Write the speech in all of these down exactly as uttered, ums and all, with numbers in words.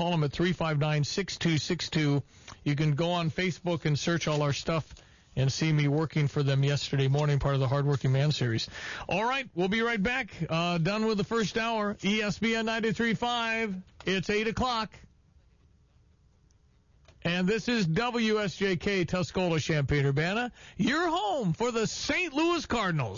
call them at three five nine, six two six two. You can go on Facebook and search all our stuff and see me working for them yesterday morning, part of the Hardworking Man series. All right, we'll be right back. Uh, done with the first hour. E S P N ninety-three point five. It's eight o'clock. And this is W S J K, Tuscola, Champaign-Urbana, your home for the Saint Louis Cardinals.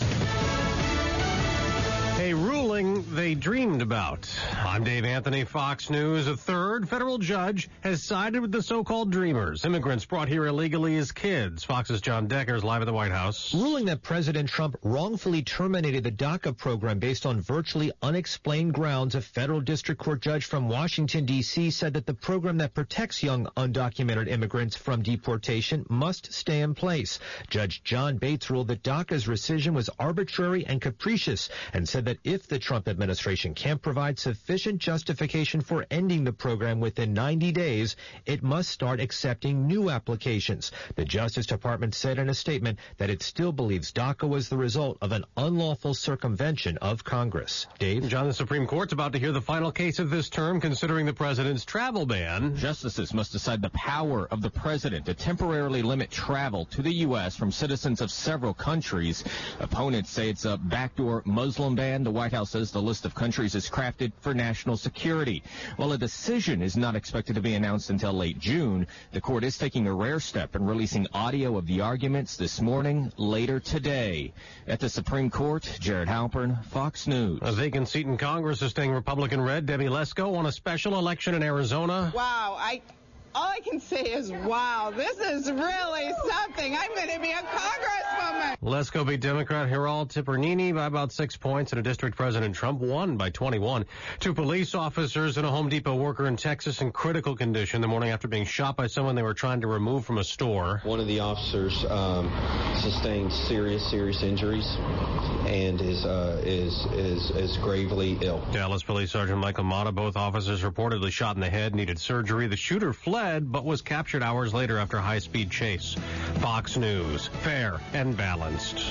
A ruling they dreamed about. I'm Dave Anthony, Fox News. A third federal judge has sided with the so-called dreamers, immigrants brought here illegally as kids. Fox's John Decker is live at the White House. Ruling that President Trump wrongfully terminated the DACA program based on virtually unexplained grounds, a federal district court judge from Washington, D C said that the program that protects young undocumented immigrants from deportation must stay in place. Judge John Bates ruled that DACA's rescission was arbitrary and capricious and said that if the Trump administration can't provide sufficient justification for ending the program within ninety days, it must start accepting new applications. The Justice Department said in a statement that it still believes DACA was the result of an unlawful circumvention of Congress. Dave? John, the Supreme Court's about to hear the final case of this term considering the president's travel ban. Justices must decide the power of the president to temporarily limit travel to the U S from citizens of several countries. Opponents say it's a backdoor Muslim ban. The White House says the list of countries is crafted for national security. While a decision is not expected to be announced until late June, the court is taking a rare step and releasing audio of the arguments this morning, later today. At the Supreme Court, Jared Halpern, Fox News. A vacant seat in Congress is staying Republican-red. Debbie Lesko won a special election in Arizona. Wow, I... All I can say is, wow, this is really something. I'm going to be a congresswoman. Lesko beat Democrat Hiral Tipernini by about six points in a district President Trump won by twenty-one. Two police officers and a Home Depot worker in Texas in critical condition the morning after being shot by someone they were trying to remove from a store. One of the officers um, sustained serious, serious injuries and is, uh, is, is, is gravely ill. Dallas Police Sergeant Michael Mata, both officers reportedly shot in the head, needed surgery. The shooter fled but was captured hours later after a high-speed chase. Fox News, fair and balanced.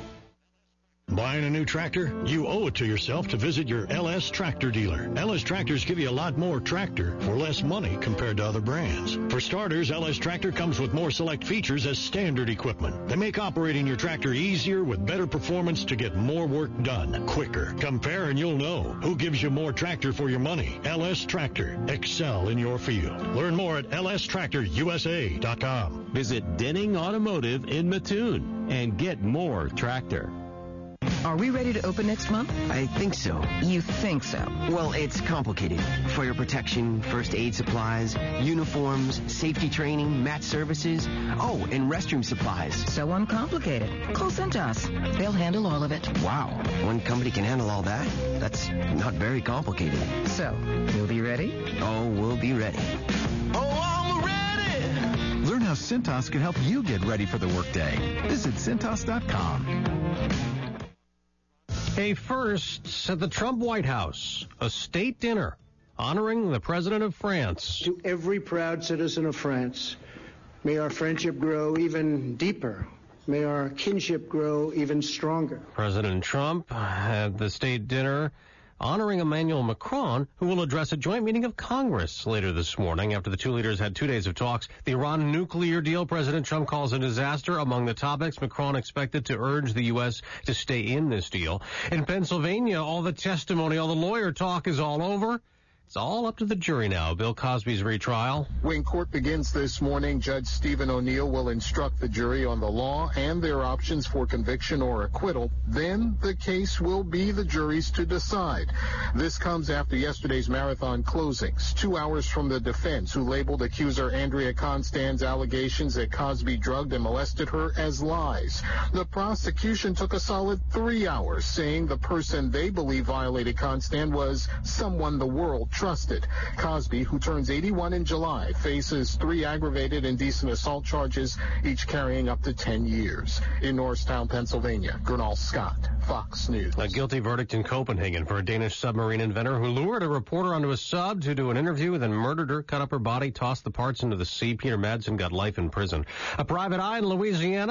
Buying a new tractor? You owe it to yourself to visit your L S Tractor dealer. L S Tractors give you a lot more tractor for less money compared to other brands. For starters, L S Tractor comes with more select features as standard equipment. They make operating your tractor easier with better performance to get more work done quicker. Compare and you'll know who gives you more tractor for your money. L S Tractor. Excel in your field. Learn more at L S Tractor U S A dot com. Visit Denning Automotive in Mattoon and get more tractor. Are we ready to open next month? I think so. You think so? Well, it's complicated. Fire protection, first aid supplies, uniforms, safety training, mat services, oh, and restroom supplies. So uncomplicated. Call Cintas. They'll handle all of it. Wow. One company can handle all that? That's not very complicated. So, you'll be ready? Oh, we'll be ready. Oh, I'm ready! Learn how Cintas can help you get ready for the workday. Visit Cintas dot com. A first at the Trump White House, a state dinner honoring the President of France. To every proud citizen of France, may our friendship grow even deeper. May our kinship grow even stronger. President Trump had the state dinner honoring Emmanuel Macron, who will address a joint meeting of Congress later this morning after the two leaders had two days of talks. The Iran nuclear deal President Trump calls a disaster. Among the topics, Macron expected to urge the U S to stay in this deal. In Pennsylvania, all the testimony, all the lawyer talk is all over. It's all up to the jury now. Bill Cosby's retrial. When court begins this morning, Judge Stephen O'Neill will instruct the jury on the law and their options for conviction or acquittal. Then the case will be the jury's to decide. This comes after yesterday's marathon closings, two hours from the defense, who labeled accuser Andrea Constand's allegations that Cosby drugged and molested her as lies. The prosecution took a solid three hours, saying the person they believe violated Constand was someone the world trusted. Cosby, who turns eighty-one in July, faces three aggravated indecent assault charges, each carrying up to ten years. In Norristown, Pennsylvania, Gernal Scott, Fox News. A guilty verdict in Copenhagen for a Danish submarine inventor who lured a reporter onto a sub to do an interview, then murdered her, cut up her body, tossed the parts into the sea. Peter Madsen got life in prison. A private eye in Louisiana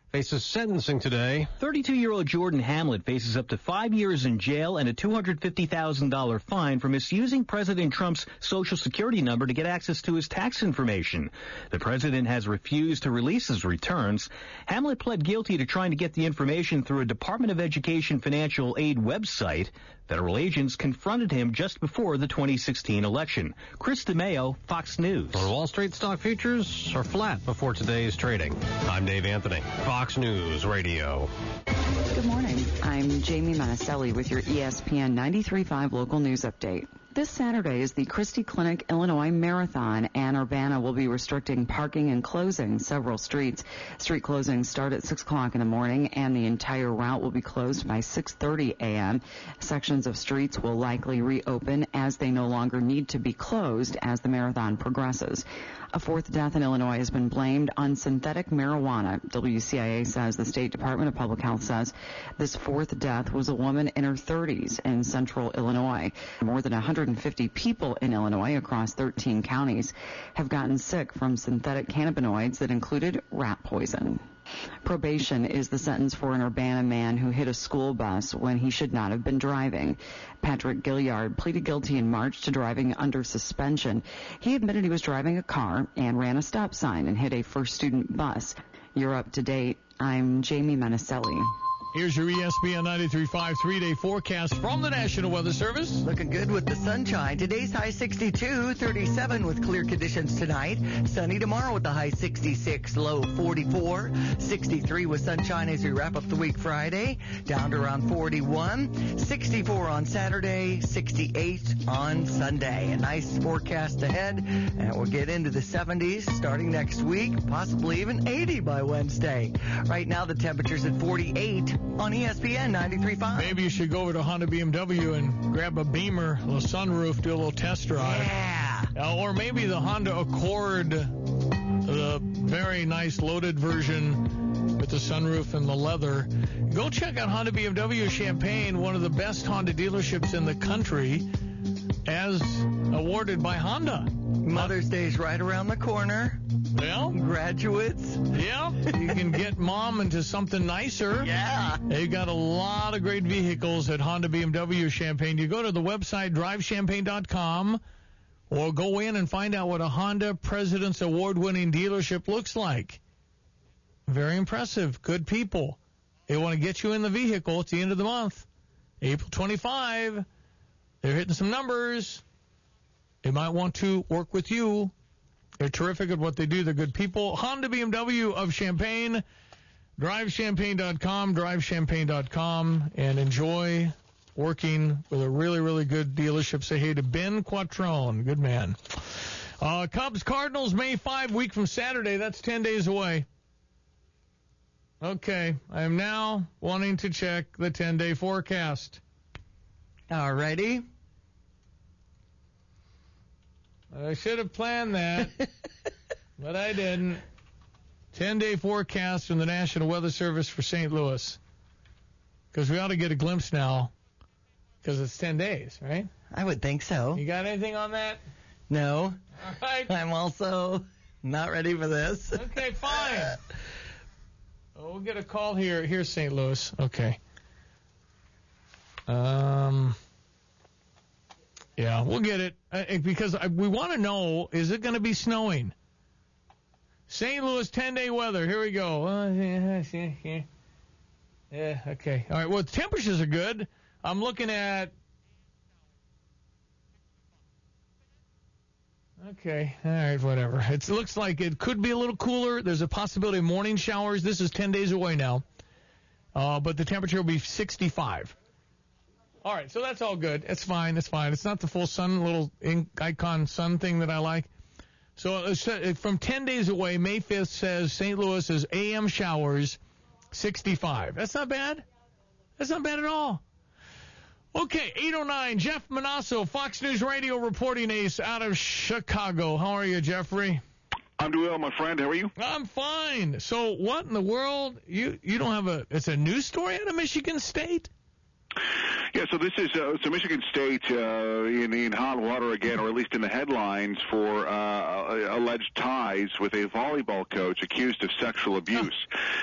faces sentencing today. thirty-two-year-old Jordan Hamlet faces up to five years in jail and a two hundred fifty thousand dollars fine for misusing President Trump's Social Security number to get access to his tax information. The president has refused to release his returns. Hamlet pled guilty to trying to get the information through a Department of Education financial aid website. Federal agents confronted him just before the twenty sixteen election. Chris DeMeo, Fox News. On Wall Street, stock futures are flat before today's trading. I'm Dave Anthony, Fox News Radio. Good morning. I'm Jamie Manaselli with your E S P N ninety-three point five local news update. This Saturday is the Christie Clinic Illinois Marathon, and Urbana will be restricting parking and closing several streets. Street closings start at six o'clock in the morning, and the entire route will be closed by six thirty a.m. Sections of streets will likely reopen as they no longer need to be closed as the marathon progresses. A fourth death in Illinois has been blamed on synthetic marijuana. W C I A says the State Department of Public Health says this fourth death was a woman in her thirties in central Illinois. More than one hundred fifty people in Illinois across thirteen counties have gotten sick from synthetic cannabinoids that included rat poison. Probation is the sentence for an Urbana man who hit a school bus when he should not have been driving. Patrick Gilliard pleaded guilty in March to driving under suspension. He admitted he was driving a car and ran a stop sign and hit a first student bus. You're up to date. I'm Jamie Manaselli. Here's your E S P N ninety-three point five three-day forecast from the National Weather Service. Looking good with the sunshine. Today's high sixty-two, thirty-seven with clear conditions tonight. Sunny tomorrow with the high sixty-six, low forty-four. sixty-three with sunshine as we wrap up the week Friday, down to around forty-one. sixty-four on Saturday, sixty-eight on Sunday. A nice forecast ahead, and we'll get into the seventies starting next week, possibly even eighty by Wednesday. Right now the temperature's at forty-eight. On E S P N ninety-three point five. Maybe you should go over to Honda B M W and grab a Beamer, a little sunroof, do a little test drive. Yeah. Uh, or maybe the Honda Accord, the very nice loaded version with the sunroof and the leather. Go check out Honda B M W Champaign, one of the best Honda dealerships in the country, as awarded by Honda. Mother's Day's right around the corner. Well, graduates. Yeah, you can get mom into something nicer. Yeah. They've got a lot of great vehicles at Honda B M W Champaign. You go to the website drive champaign dot com or go in and find out what a Honda President's Award-winning dealership looks like. Very impressive. Good people. They want to get you in the vehicle at the end of the month. April twenty-fifth. They're hitting some numbers. They might want to work with you. They're terrific at what they do. They're good people. Honda B M W of Champaign. drive champaign dot com, drive champaign dot com, and enjoy working with a really, really good dealership. Say hey to Ben Quattrone. Good man. Uh, Cubs Cardinals May fifth, week from Saturday. That's ten days away. Okay, I am now wanting to check the ten-day forecast. All righty. I should have planned that, but I didn't. ten-day forecast from the National Weather Service for Saint Louis. Because we ought to get a glimpse now, because it's ten days, right? I would think so. You got anything on that? No. All right. I'm also not ready for this. Okay, fine. Oh, we'll get a call here. Here's Saint Louis. Okay. Um... Yeah, we'll get it, uh, because I, we want to know, is it going to be snowing? Saint Louis ten-day weather. Here we go. Uh, yeah, yeah, yeah, okay. All right, well, the temperatures are good. I'm looking at... Okay, all right, whatever. It's, it looks like it could be a little cooler. There's a possibility of morning showers. This is ten days away now. Uh, but the temperature will be sixty-five. All right, so that's all good. It's fine. It's fine. It's not the full sun, little icon sun thing that I like. So it's, from ten days away, May fifth says Saint Louis is A M showers, sixty-five. That's not bad. That's not bad at all. Okay, eight oh nine, Jeff Manasso, Fox News Radio reporting ace out of Chicago. How are you, Jeffrey? I'm doing well, my friend. How are you? I'm fine. So what in the world? You you don't have a – it's a news story out of Michigan State? Yeah, so this is uh, so Michigan State uh, in, in hot water again, or at least in the headlines, for uh, alleged ties with a volleyball coach accused of sexual abuse.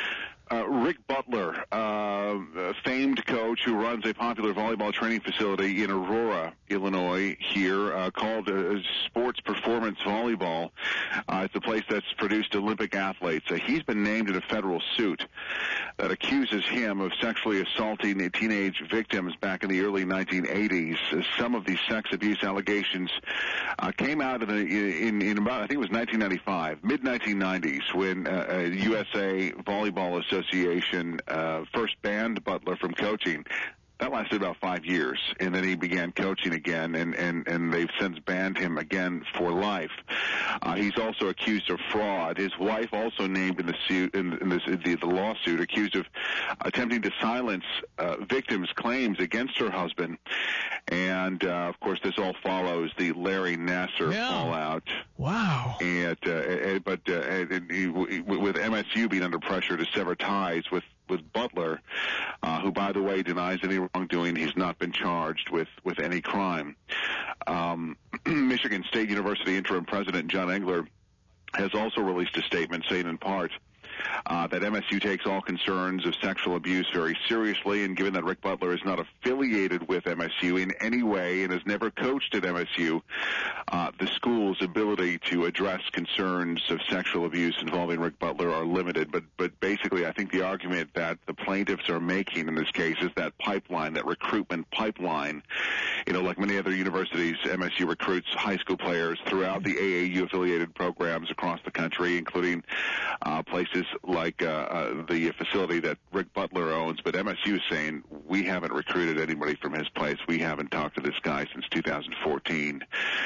Uh, Rick Butler, uh, a famed coach who runs a popular volleyball training facility in Aurora, Illinois, here, uh, called uh, Sports Performance Volleyball. Uh, it's a place that's produced Olympic athletes. Uh, he's been named in a federal suit that accuses him of sexually assaulting teenage victims back in the early nineteen eighties. Uh, some of these sex abuse allegations uh, came out in, the, in, in about, I think it was nineteen ninety-five, mid nineteen nineties, when uh, a U S A Volleyball Association uh, first banned Butler from coaching. That lasted about five years, and then he began coaching again, and, and, and they've since banned him again for life. Uh, he's also accused of fraud. His wife, also named in the suit, in, in this, the, the lawsuit, accused of attempting to silence uh, victims' claims against her husband. And uh, of course, this all follows the Larry Nassar yeah. fallout. Wow. And, uh, and but uh, and he, with M S U being under pressure to sever ties with. with Butler, uh, who, by the way, denies any wrongdoing. He's not been charged with, with any crime. Um, Michigan State University interim president John Engler has also released a statement saying, in part, Uh, that M S U takes all concerns of sexual abuse very seriously, and given that Rick Butler is not affiliated with M S U in any way and has never coached at M S U, uh, the school's ability to address concerns of sexual abuse involving Rick Butler are limited. But, but basically, I think the argument that the plaintiffs are making in this case is that pipeline, that recruitment pipeline. You know, like many other universities, M S U recruits high school players throughout the A A U-affiliated programs across the country, including uh, places like uh, uh, the facility that Rick Butler owns. But M S U is saying, we haven't recruited anybody from his place. We haven't talked to this guy since two thousand fourteen.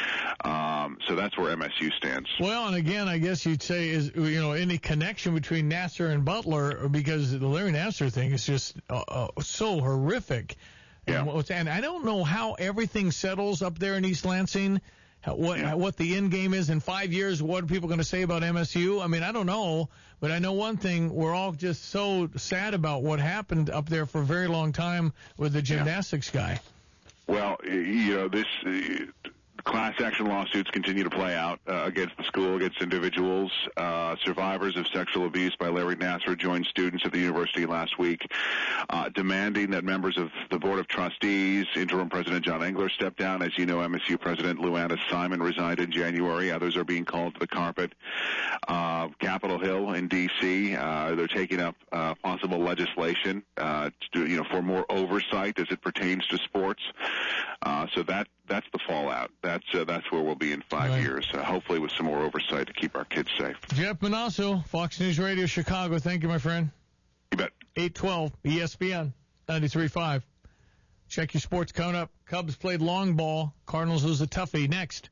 Um, so that's where M S U stands. Well, and again, I guess you'd say, is you know, any connection between Nassar and Butler, because the Larry Nassar thing is just uh, uh, so horrific. Yeah. And, and I don't know how everything settles up there in East Lansing. How, what yeah. what the end game is in five years? What are people going to say about M S U? I mean, I don't know, but I know one thing: we're all just so sad about what happened up there for a very long time with the gymnastics yeah. guy. Well, you know, this uh, class action lawsuits continue to play out uh, against the school, against individuals. Uh, survivors of sexual abuse by Larry Nassar joined students at the university last week, uh, demanding that members of the Board of Trustees, interim President John Engler, step down. As you know, M S U President Luanna Simon resigned in January. Others are being called to the carpet. Uh, Capitol Hill in D C, uh, they're taking up uh, possible legislation uh, to, you know, for more oversight as it pertains to sports. Uh, so that that's the fallout. That's uh, that's where we'll be in five right. years, uh, hopefully with some more oversight to keep our kids safe. Jeff Manasso, Fox News Radio, Chicago. Thank you, my friend. You bet. eight twelve E S P N ninety-three point five. Check your sports coming up. Cubs played long ball. Cardinals lose a toughie. Next.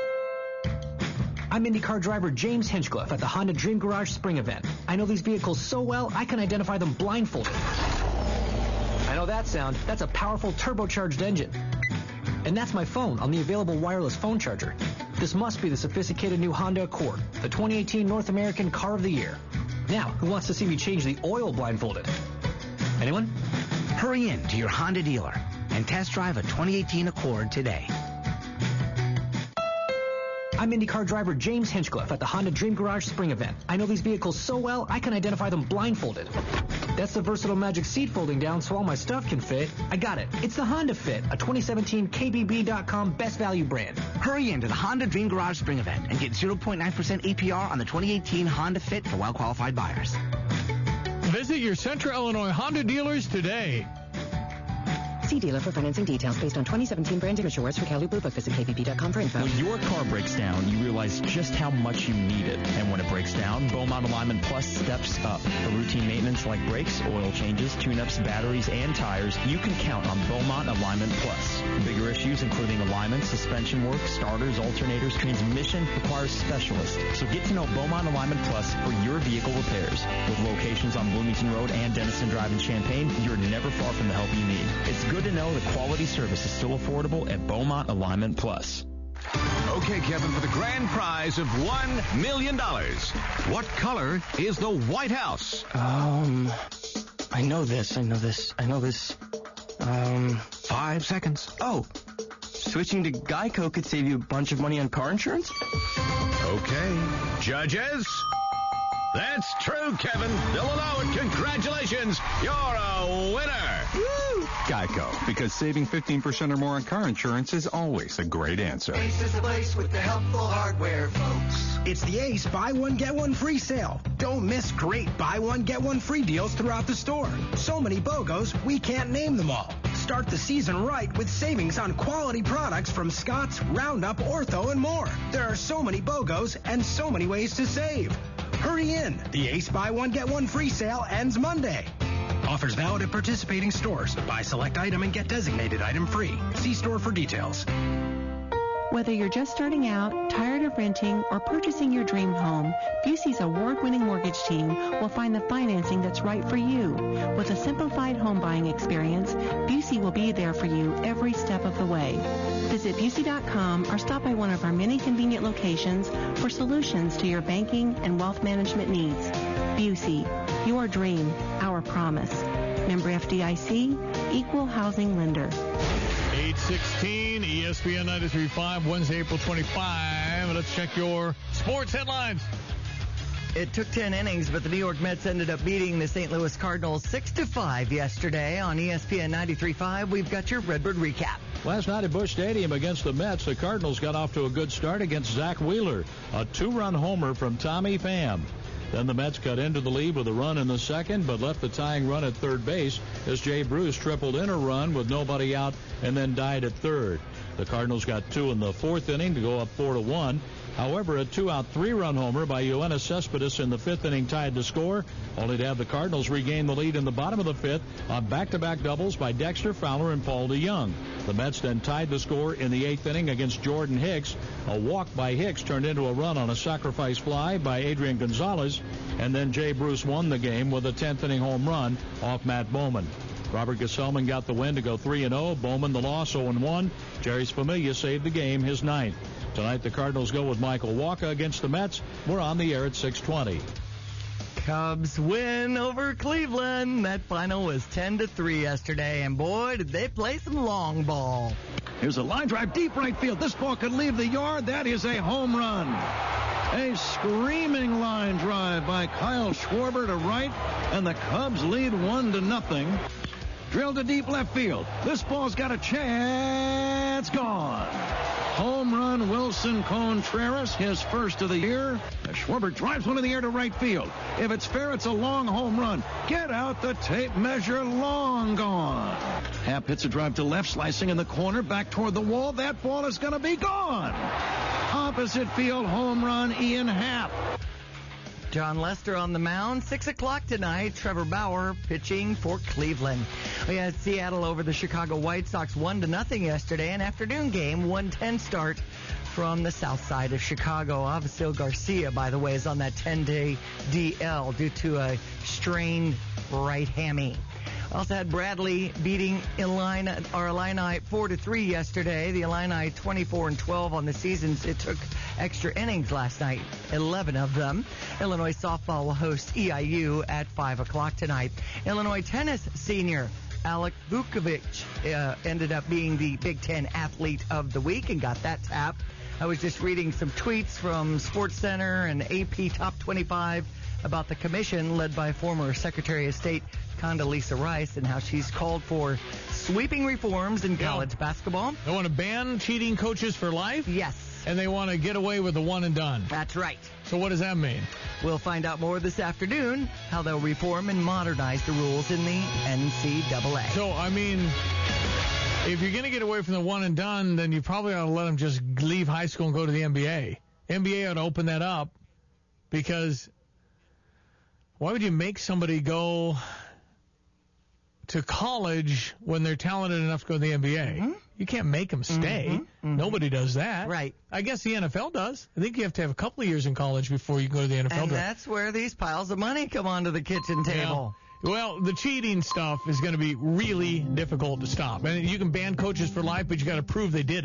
I'm IndyCar driver James Hinchcliffe at the Honda Dream Garage Spring Event. I know these vehicles so well, I can identify them blindfolded. I know that sound. That's a powerful turbocharged engine. And that's my phone on the available wireless phone charger. This must be the sophisticated new Honda Accord, the twenty eighteen North American Car of the Year. Now, who wants to see me change the oil blindfolded? Anyone? Hurry in to your Honda dealer and test drive a twenty eighteen Accord today. I'm IndyCar driver James Hinchcliffe at the Honda Dream Garage Spring Event. I know these vehicles so well, I can identify them blindfolded. That's the versatile magic seat folding down so all my stuff can fit. I got it. It's the Honda Fit, a twenty seventeen K B B dot com best value brand. Hurry into the Honda Dream Garage Spring Event and get zero point nine percent A P R on the twenty eighteen Honda Fit for well-qualified buyers. Visit your Central Illinois Honda dealers today. See dealer for financing details based on twenty seventeen brand image awards for Cali Blue Book. Visit K B B dot com for info. When your car breaks down, you realize just how much you need it. And when it breaks down, Beaumont Alignment Plus steps up. For routine maintenance like brakes, oil changes, tune-ups, batteries, and tires, you can count on Beaumont Alignment Plus. Bigger issues including alignment, suspension work, starters, alternators, transmission requires specialists. So get to know Beaumont Alignment Plus for your vehicle repairs. With locations on Bloomington Road and Denison Drive in Champaign, you're never far from the help you need. It's good to know the quality service is still affordable at Beaumont Alignment Plus. Okay, Kevin, for the grand prize of one million dollars. What color is the White House? Um, I know this, I know this, I know this. Um, Five seconds. Oh, switching to Geico could save you a bunch of money on car insurance? Okay. Judges, That's true, Kevin. They'll allow it. Congratulations. You're a winner. Woo! Geico, because saving fifteen percent or more on car insurance is always a great answer. Ace is the place with the helpful hardware, folks. It's the Ace Buy One, Get One Free sale. Don't miss great Buy One, Get One Free deals throughout the store. So many BOGOs, we can't name them all. Start the season right with savings on quality products from Scott's, Roundup, Ortho, and more. There are so many BOGOs and so many ways to save. Hurry in. The Ace Buy One, Get One Free sale ends Monday. Offers valid at participating stores. Buy select item and get designated item free. See store for details. Whether you're just starting out, tired of renting, or purchasing your dream home, Busey's award-winning mortgage team will find the financing that's right for you. With a simplified home buying experience, Busey will be there for you every step of the way. Visit Busey dot com or stop by one of our many convenient locations for solutions to your banking and wealth management needs. Busey, your dream, our promise. Member F D I C, Equal Housing Lender. eight sixteen E S P N ninety-three point five, Wednesday, April twenty-fifth. Let's check your sports headlines. It took ten innings, but the New York Mets ended up beating the Saint Louis Cardinals six to five yesterday on E S P N ninety-three point five. We've got your Redbird recap. Last night at Busch Stadium against the Mets, the Cardinals got off to a good start against Zach Wheeler, a two-run homer from Tommy Pham. Then the Mets cut into the lead with a run in the second, but left the tying run at third base as Jay Bruce tripled in a run with nobody out and then died at third. The Cardinals got two in the fourth inning to go up four to one. However, a two-out, three-run homer by Yoenis Cespedes in the fifth inning tied the score, only to have the Cardinals regain the lead in the bottom of the fifth on back-to-back doubles by Dexter Fowler and Paul DeJong. The Mets then tied the score in the eighth inning against Jordan Hicks. A walk by Hicks turned into a run on a sacrifice fly by Adrian Gonzalez, and then Jay Bruce won the game with a tenth inning home run off Matt Bowman. Robert Gesellman got the win to go three and oh. Bowman the loss, oh and one. Jerry's Familia saved the game, his ninth. Tonight the Cardinals go with Michael Wacha against the Mets. We're on the air at six twenty. Cubs win over Cleveland. That final was ten to three yesterday, and boy, did they play some long ball. Here's a line drive deep right field. This ball could leave the yard. That is a home run. A screaming line drive by Kyle Schwarber to right, and the Cubs lead one to nothing. Drilled to deep left field. This ball's got a chance. Gone. Home run, Wilson Contreras, his first of the year. Schwarber drives one in the air to right field. If it's fair, it's a long home run. Get out the tape measure, long gone. Happ hits a drive to left, slicing in the corner, back toward the wall. That ball is going to be gone. Opposite field home run, Ian Happ. John Lester on the mound. Six o'clock tonight. Trevor Bauer pitching for Cleveland. We had Seattle over the Chicago White Sox one to nothing yesterday. An afternoon game, one ten start from the south side of Chicago. Avisail Garcia, by the way, is on that ten-day D L due to a strained right hammy. Also had Bradley beating Illini, or Illini four to three yesterday. The Illini twenty-four and twelve on the season. It took extra innings last night, eleven of them. Illinois softball will host E I U at five o'clock tonight. Illinois tennis senior Alec Vukovic uh, ended up being the Big Ten Athlete of the Week and got that tap. I was just reading some tweets from SportsCenter and A P Top twenty-five about the commission led by former Secretary of State Condoleezza Rice and how she's called for sweeping reforms in college yeah. basketball. They want to ban cheating coaches for life? Yes. And they want to get away with the one and done. That's right. So what does that mean? We'll find out more this afternoon, how they'll reform and modernize the rules in the N C double A. So, I mean, if you're going to get away from the one and done, then you probably ought to let them just leave high school and go to the N B A. N B A ought to open that up, because why would you make somebody go to college when they're talented enough to go to the N B A? Mm-hmm. You can't make them stay. Mm-hmm. Mm-hmm. Nobody does that. Right. I guess the N F L does. I think you have to have a couple of years in college before you can go to the N F L. And draft. That's where these piles of money come onto the kitchen table. Yeah. Well, the cheating stuff is going to be really difficult to stop. And you can ban coaches for life, but you got to prove they did it.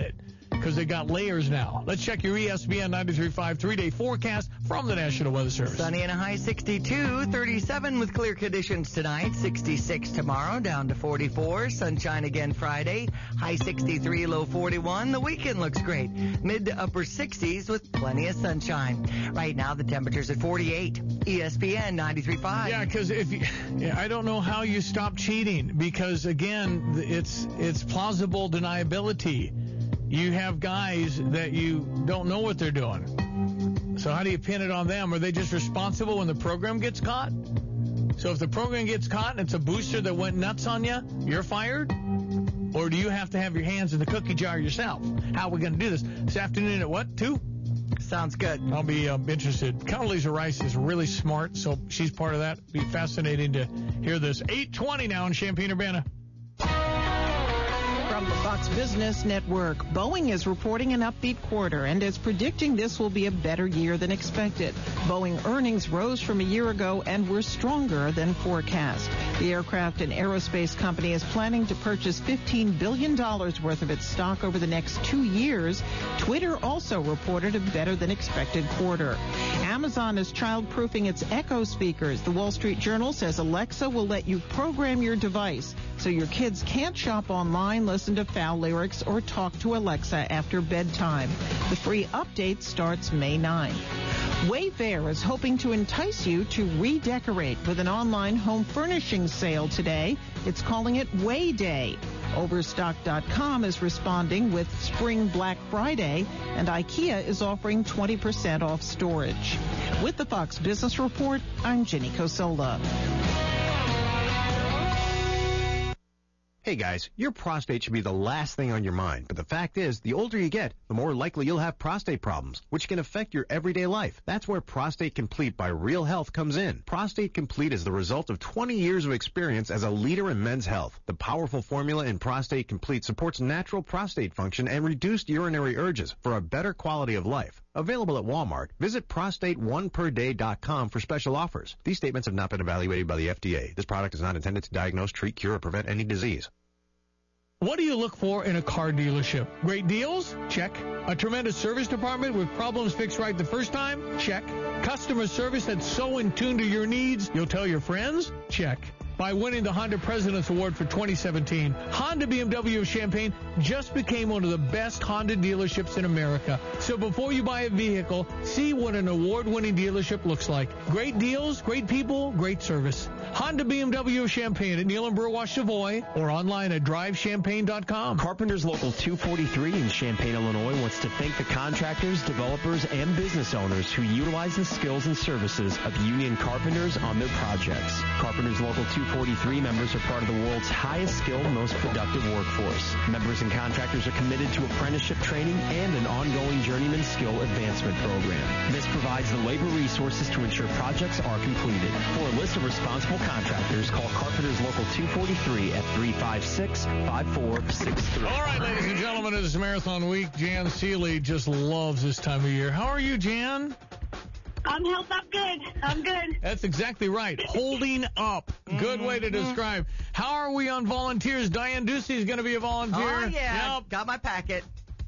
because they got layers now. Let's check your E S P N ninety-three point five three-day forecast from the National Weather Service. Sunny and a high sixty-two, thirty-seven with clear conditions tonight, sixty-six tomorrow, down to forty-four. Sunshine again Friday, high sixty-three, low forty-one. The weekend looks great, mid to upper sixties with plenty of sunshine. Right now, the temperature's at forty-eight. E S P N ninety-three point five. Yeah, because if you, yeah, I don't know how you stop cheating, because again, it's it's plausible deniability. You have guys that you don't know what they're doing. So how do you pin it on them? Are they just responsible when the program gets caught? So if the program gets caught and it's a booster that went nuts on you, you're fired? Or do you have to have your hands in the cookie jar yourself? How are we going to do this? This afternoon at what, two? Sounds good. I'll be um, interested. Condoleezza Rice is really smart, so she's part of that. Be fascinating to hear this. eight twenty now in Champaign-Urbana. From the Fox Business Network, Boeing is reporting an upbeat quarter and is predicting this will be a better year than expected. Boeing earnings rose from a year ago and were stronger than forecast. The aircraft and aerospace company is planning to purchase fifteen billion dollars worth of its stock over the next two years. Twitter also reported a better than expected quarter. Amazon is child-proofing its Echo speakers. The Wall Street Journal says Alexa will let you program your device so your kids can't shop online, listen to foul lyrics, or talk to Alexa after bedtime. The free update starts May ninth. Wayfair is hoping to entice you to redecorate with an online home furnishing sale today. It's calling it Way Day. Overstock dot com is responding with Spring Black Friday, and IKEA is offering twenty percent off storage. With the Fox Business Report, I'm Jenny Cosola. Hey guys, your prostate should be the last thing on your mind, but the fact is, the older you get, the more likely you'll have prostate problems, which can affect your everyday life. That's where Prostate Complete by Real Health comes in. Prostate Complete is the result of twenty years of experience as a leader in men's health. The powerful formula in Prostate Complete supports natural prostate function and reduced urinary urges for a better quality of life. Available at Walmart. Visit prostate one per day dot com for special offers. These statements have not been evaluated by the F D A. This product is not intended to diagnose, treat, cure, or prevent any disease. What do you look for in a car dealership? Great deals? Check. A tremendous service department with problems fixed right the first time? Check. Customer service that's so in tune to your needs, you'll tell your friends? Check. By winning the Honda President's Award for twenty seventeen, Honda B M W of Champaign just became one of the best Honda dealerships in America. So before you buy a vehicle, see what an award-winning dealership looks like. Great deals, great people, great service. Honda B M W of Champaign at Neil and Burwash Savoy or online at drive champaign dot com. Carpenters Local two forty-three in Champaign, Illinois wants to thank the contractors, developers, and business owners who utilize the skills and services of union carpenters on their projects. Carpenters Local two forty-three members are part of the world's highest skilled, most productive workforce. Members and contractors are committed to apprenticeship training and an ongoing journeyman skill advancement program. This provides the labor resources to ensure projects are completed. For a list of responsible contractors, call Carpenters Local two forty-three at three five six, five four six three. All right, ladies and gentlemen, it is Marathon Week. Jan Seeley just loves this time of year. How are you, Jan? I'm held up good. I'm good. That's exactly right. Holding up. Good way to describe. How are we on volunteers? Diane Ducey is going to be a volunteer. Oh, yeah. Yep. Got my packet.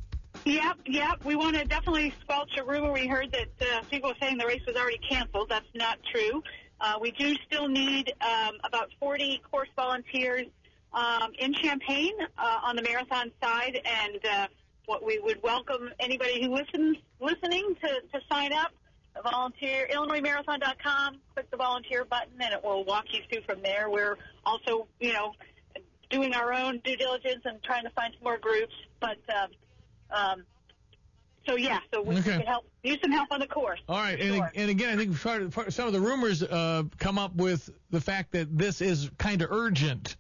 Yep, yep. We want to definitely squelch a rumor. We heard that uh, people were saying the race was already canceled. That's not true. Uh, we do still need um, about forty course volunteers um, in Champaign uh, on the marathon side, and uh, what we would welcome anybody who listens listening to, to sign up. Volunteer, Illinois Marathon dot com, click the volunteer button, and it will walk you through from there. We're also, you know, doing our own due diligence and trying to find some more groups. But, um, um, so, yeah, so we okay. can help, use some help on the course. All right, and, sure. and again, I think part of, part, some of the rumors uh, come up with the fact that this is kind of urgent.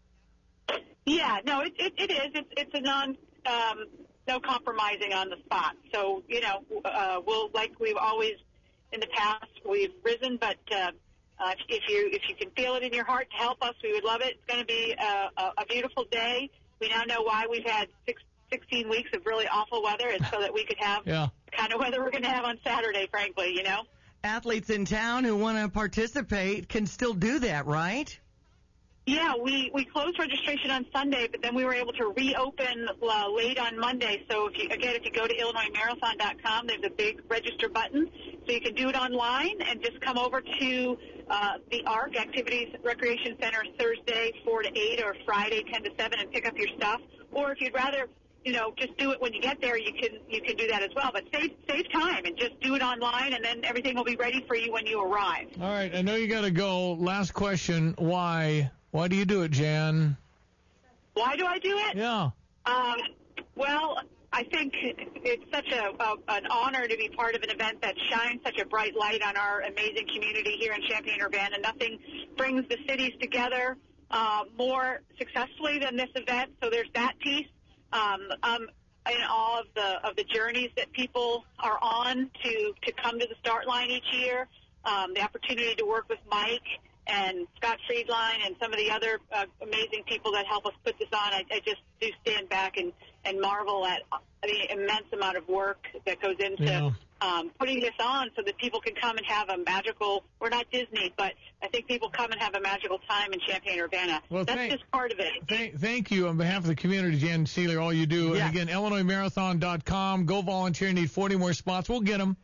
Yeah, no, it, it, it is. It's, it's a non... Um, no compromising on the spot. So, you know, uh, we'll, like we've always in the past, we've risen, but uh, uh, if you if you can feel it in your heart to help us, we would love it. It's going to be a, a, a beautiful day. We now know why we've had six, sixteen weeks of really awful weather. It's so that we could have yeah. the kind of weather we're going to have on Saturday, frankly, you know. Athletes in town who want to participate can still do that, right? Yeah, we, we closed registration on Sunday, but then we were able to reopen uh, late on Monday. So, if you, again, if you go to Illinois Marathon dot com, there's a big register button. So you can do it online and just come over to uh, the ARC, Activities Recreation Center, Thursday four to eight or Friday ten to seven and pick up your stuff. Or if you'd rather, you know, just do it when you get there, you can you can do that as well. But save save time and just do it online, and then everything will be ready for you when you arrive. All right, I know you got to go. Last question, why? Why do you do it, Jan? Why do I do it? Yeah. Um, well, I think it's such a, a an honor to be part of an event that shines such a bright light on our amazing community here in Champaign-Urbana. Nothing brings the cities together uh, more successfully than this event. So there's that piece. Um, I'm in awe of the of the journeys that people are on to to come to the start line each year. Um, the opportunity to work with Mike and Scott Friedline and some of the other uh, amazing people that help us put this on. I, I just do stand back and, and marvel at the immense amount of work that goes into yeah. um, putting this on so that people can come and have a magical, we're not Disney, but I think people come and have a magical time in Champaign-Urbana. Well, That's thank, just part of it. Thank, thank you on behalf of the community, Jan Sealer, all you do. Yeah. And again, Illinois Marathon dot com. Go volunteer. You need forty more spots. We'll get them.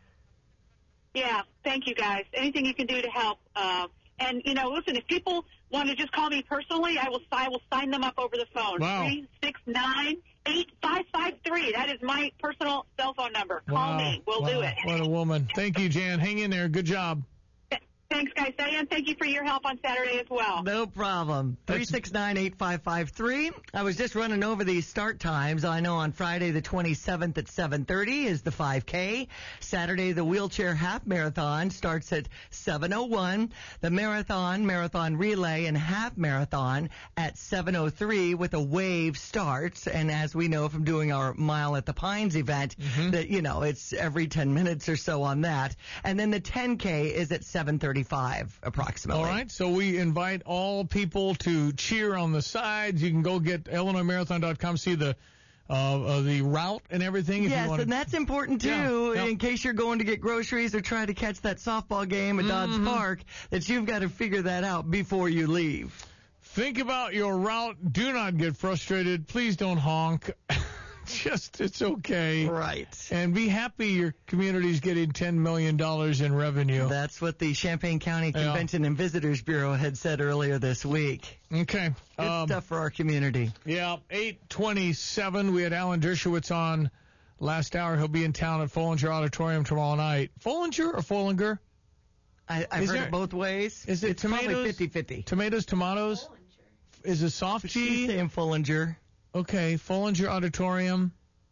Yeah, thank you, guys. Anything you can do to help. Uh, And, you know, listen, if people want to just call me personally, I will I will sign them up over the phone. Wow. three six nine, eight five five three. That is my personal cell phone number. Call Wow. me. We'll wow. do it. What a woman. Thank you, Jan. Hang in there. Good job. Thanks, guys. Diane, thank you for your help on Saturday as well. No problem. three six nine, eight five five three. I was just running over these start times. I know on Friday the twenty-seventh at seven thirty is the five K. Saturday the wheelchair half marathon starts at seven oh one. The marathon, marathon relay, and half marathon at seven oh three with a wave starts. And as we know from doing our Mile at the Pines event, Mm-hmm. that, you know, it's every ten minutes or so on that. And then the ten K is at seven thirty-five approximately. All right, so we invite all people to cheer on the sides. You can go get Illinois Marathon dot com, see the uh, uh, the route and everything. If Yes, you want and that's important, too, Yeah, yeah. in case you're going to get groceries or trying to catch that softball game at Dodds Mhm. Park, that you've got to figure that out before you leave. Think about your route. Do not get frustrated. Please don't honk. Just, it's okay. Right. And be happy your community's getting ten million dollars in revenue. That's what the Champaign County Yeah. Convention and Visitors Bureau had said earlier this week. Okay. Good Um, stuff for our community. Yeah, eight twenty-seven. We had Alan Dershowitz on last hour. He'll be in town at Follinger Auditorium tomorrow night. Follinger or Follinger? I, I've Is heard there- it both ways. Is it it's tomatoes? probably fifty-fifty. Tomatoes, tomatoes? Is it soft She's cheese? saying Follinger. Okay, Follinger Auditorium.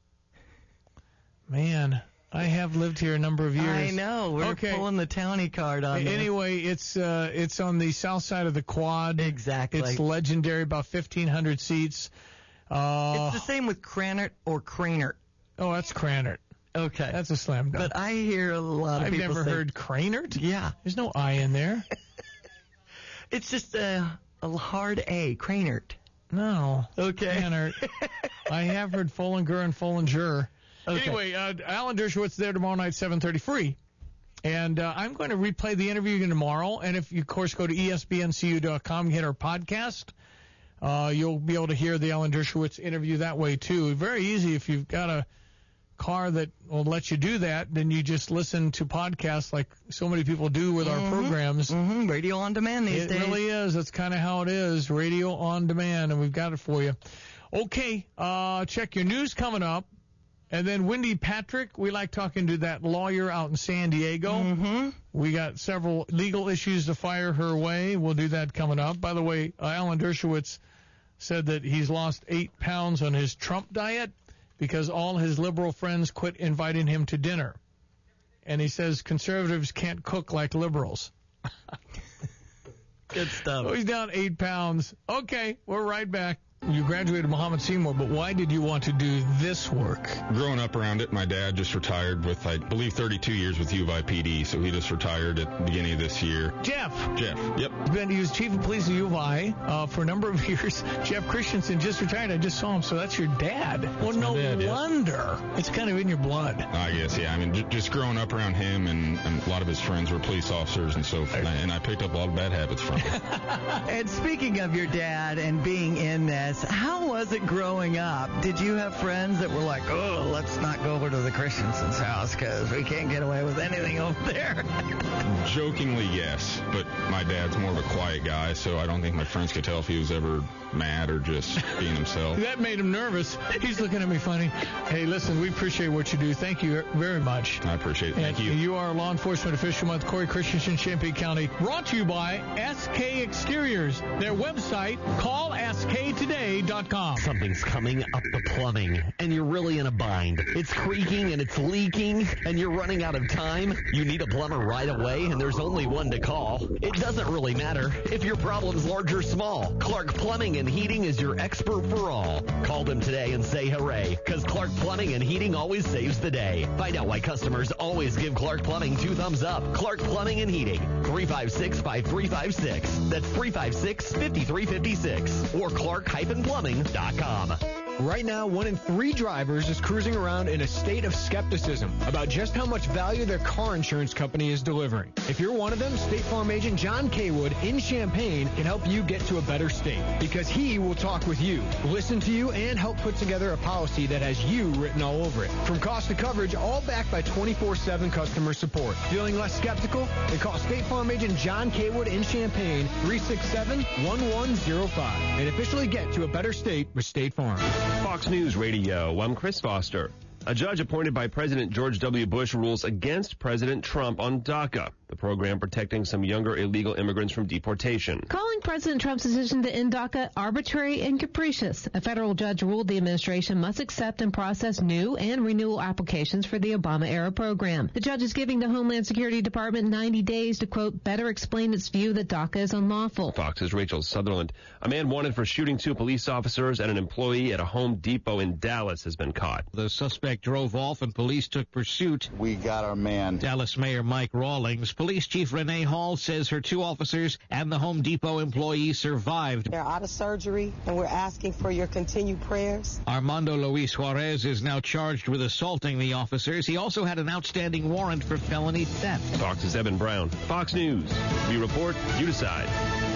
Man, I have lived here a number of years. I know. We're Okay. pulling the townie card on this. Anyway, it's uh, it's on the south side of the quad. Exactly. It's legendary, about fifteen hundred seats. Uh, It's the same with Cranert or Cranert. oh, that's Cranert. Okay. That's a slam dunk. But I hear a lot of I've people never say, heard Cranert. Yeah. There's no I in there. It's just a, a hard A, Cranert. No. Okay. Cranert. I have heard Follinger and Follinger. Okay. Anyway, uh, Alan Dershowitz there tomorrow night, seven thirty, free. And uh, I'm going to replay the interview again tomorrow. And if you, of course, go to E S P N C U dot com and hit our podcast, uh, you'll be able to hear the Alan Dershowitz interview that way, too. Very easy. If you've got a car that will let you do that, then you just listen to podcasts like so many people do with Mhm. our programs. Mm-hmm. Radio on demand these It days. really is. That's kind of how it is. Radio on demand, and we've got it for you. Okay, uh, check your news coming up. And then Wendy Patrick, we like talking to that lawyer out in San Diego. Mm-hmm. We got several legal issues to fire her way. We'll do that coming up. By the way, uh, Alan Dershowitz said that he's lost eight pounds on his Trump diet because all his liberal friends quit inviting him to dinner. And he says conservatives can't cook like liberals. Good stuff. So he's down eight pounds. Okay, we're right back. you graduated Muhammad Seymour, but why did you want to do this work? Growing up around it, my dad just retired with, I believe, thirty-two years with U V I P D, so he just retired at the beginning of this year. Jeff. Jeff, yep. Been he was chief of police of U V I uh, for a number of years. Jeff Christensen just retired. I just saw him, so that's your dad. That's well, no dad, yeah. wonder. It's kind of in your blood. I guess, yeah. I mean, j- just growing up around him, and, and a lot of his friends were police officers and so forth, and I, and I picked up a lot of bad habits from him. And speaking of your dad and being in this, how was it growing up? Did you have friends that were like, oh, let's not go over to the Christensen's house because we can't get away with anything over there? Jokingly, yes, but my dad's more of a quiet guy, so I don't think my friends could tell if he was ever mad or just being himself. That made him nervous. He's looking at me funny. Hey, listen, we appreciate what you do. Thank you very much. I appreciate it. Thank and you. You are a law enforcement official with Corey Christensen, Champaign County. Brought to you by S K Exteriors. Their website, call S K today dot com. Something's coming up the plumbing, and you're really in a bind. It's creaking and it's leaking, and you're running out of time. You need a plumber right away, and there's only one to call. It doesn't really matter if your problem's large or small. Clark Plumbing and Heating is your expert for all. Call them today and say hooray, because Clark Plumbing and Heating always saves the day. Find out why customers always give Clark Plumbing two thumbs up. Clark Plumbing and Heating, three five six, five three five six. That's three five six, five three five six. Or clark dash plumbing dot com. Right now, one in three drivers is cruising around in a state of skepticism about just how much value their car insurance company is delivering. If you're one of them, State Farm agent John Kaywood in Champaign can help you get to a better state because he will talk with you, listen to you, and help put together a policy that has you written all over it. From cost to coverage, all backed by twenty-four seven customer support. Feeling less skeptical? Then call State Farm agent John Kaywood in Champaign, three six seven, one one zero five, and officially get to a better state with State Farm. Fox News Radio, I'm Chris Foster. A judge appointed by President George W. Bush rules against President Trump on DACA, the program protecting some younger illegal immigrants from deportation. Calling President Trump's decision to end DACA arbitrary and capricious, a federal judge ruled the administration must accept and process new and renewal applications for the Obama-era program. The judge is giving the Homeland Security Department ninety days to, quote, better explain its view that DACA is unlawful. Fox's Rachel Sutherland. A man wanted for shooting two police officers and an employee at a Home Depot in Dallas has been caught. The suspect drove off and police took pursuit. We got our man. Dallas Mayor Mike Rawlings. Police Chief Renee Hall says her two officers and the Home Depot employee survived. They're out of surgery, and we're asking for your continued prayers. Armando Luis Juarez is now charged with assaulting the officers. He also had an outstanding warrant for felony theft. Fox's Evan Brown. Fox News. We report, you decide.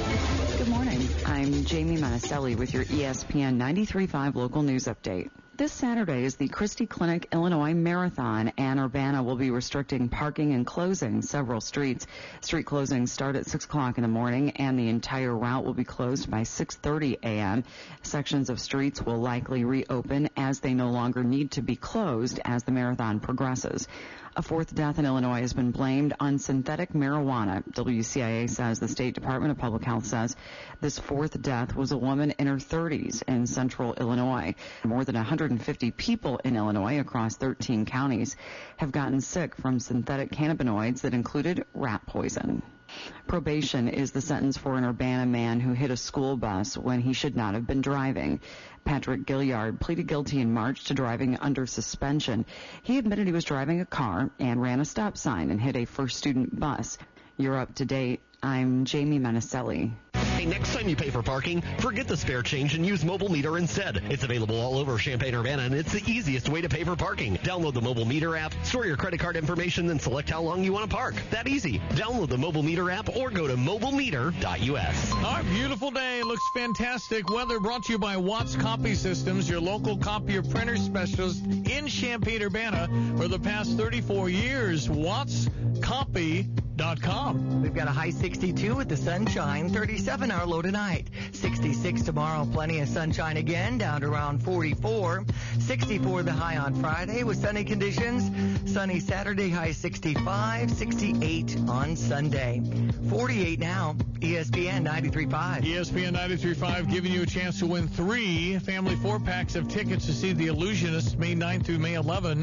Good morning. I'm Jamie Manaselli with your E S P N ninety-three point five local news update. This Saturday is the Christie Clinic Illinois Marathon, and Urbana will be restricting parking and closing several streets. Street closings start at six o'clock in the morning, and the entire route will be closed by six thirty a.m. Sections of streets will likely reopen as they no longer need to be closed as the marathon progresses. A fourth death in Illinois has been blamed on synthetic marijuana. W C I A says the State Department of Public Health says this fourth death was a woman in her thirties in central Illinois. More than one hundred fifty people in Illinois across thirteen counties have gotten sick from synthetic cannabinoids that included rat poison. Probation is the sentence for an Urbana man who hit a school bus when he should not have been driving. Patrick Gilliard pleaded guilty in March to driving under suspension. He admitted he was driving a car and ran a stop sign and hit a first student bus. You're up to date. I'm Jamie Manaselli. Hey, next time you pay for parking, forget the spare change and use Mobile Meter instead. It's available all over Champaign-Urbana, and it's the easiest way to pay for parking. Download the Mobile Meter app, store your credit card information, then select how long you want to park. That easy. Download the Mobile Meter app or go to mobile meter dot u s. All right, beautiful day. Looks fantastic. Weather brought to you by Watts Copy Systems, your local copier printer specialist in Champaign-Urbana for the past thirty-four years. Watts Copy dot com. We've got a high sixty-two with the sunshine, thirty-seven our low tonight. sixty-six tomorrow, plenty of sunshine again, down to around forty-four. sixty-four the high on Friday with sunny conditions. Sunny Saturday, high sixty-five. sixty-eight on Sunday. forty-eight now. E S P N ninety-three point five. E S P N ninety-three point five giving you a chance to win three family four-packs of tickets to see The Illusionists May ninth through May eleventh.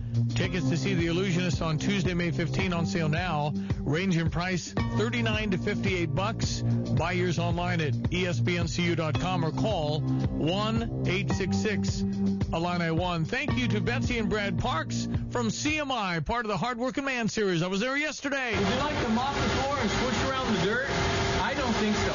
Tickets to see The Illusionists on Tuesday, May fifteenth on sale now. Range in price thirty-nine to fifty-eight bucks. Buy yours online at E S P N C U dot com or call one eight six six Illini one. Thank you to Betsy and Brad Parks from C M I, part of the Hardworking Man series. I was there yesterday. Would you like to mop the floor and switch around the dirt? I don't think so.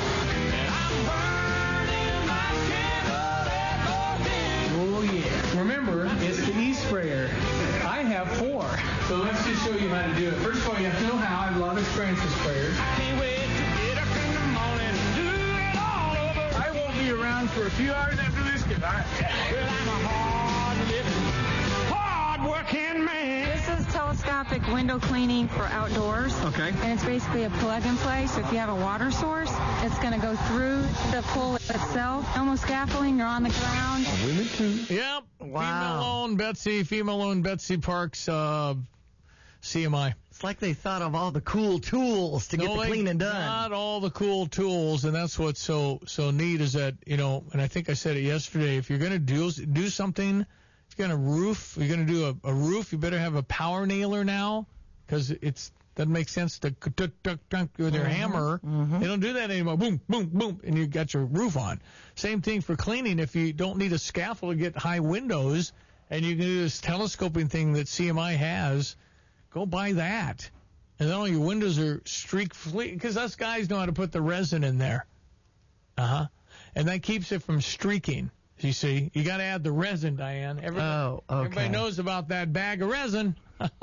Oh, yeah. Remember, it's the e-sprayer. I have four. So let's just show you how to do it. First of all, you have to know how. I have a lot of experience with sprayers. Can't wait to get up in the morning and do it all over. I won't be around for a few hours after this because I, well, I'm a hard-living, hard-working man. This is telescopic window cleaning for outdoors. Okay. And it's basically a plug and play. So if you have a water source, it's going to go through the pool itself. Almost scaffolding, you're on the ground. Women too. Yep. Wow. Female-owned Betsy, female-owned Betsy Parks, uh, C M I. It's like they thought of all the cool tools to no, get the cleaning done. Not all the cool tools, and that's what's so so neat is that, you know, and I think I said it yesterday, if you're going to do do something, if you're going to roof, you're going to do a, a roof, you better have a power nailer now, because it's doesn't make sense to tuck, tuck, tuck with your mm-hmm. hammer. Mm-hmm. They don't do that anymore. Boom, boom, boom, and you got your roof on. Same thing for cleaning. If you don't need a scaffold to get high windows, and you can do this telescoping thing that C M I has, go buy that. And then all your windows are streak free, because us guys know how to put the resin in there. Uh-huh. And that keeps it from streaking. You see, you got to add the resin, Diane. Everybody, oh, okay. Everybody knows about that bag of resin.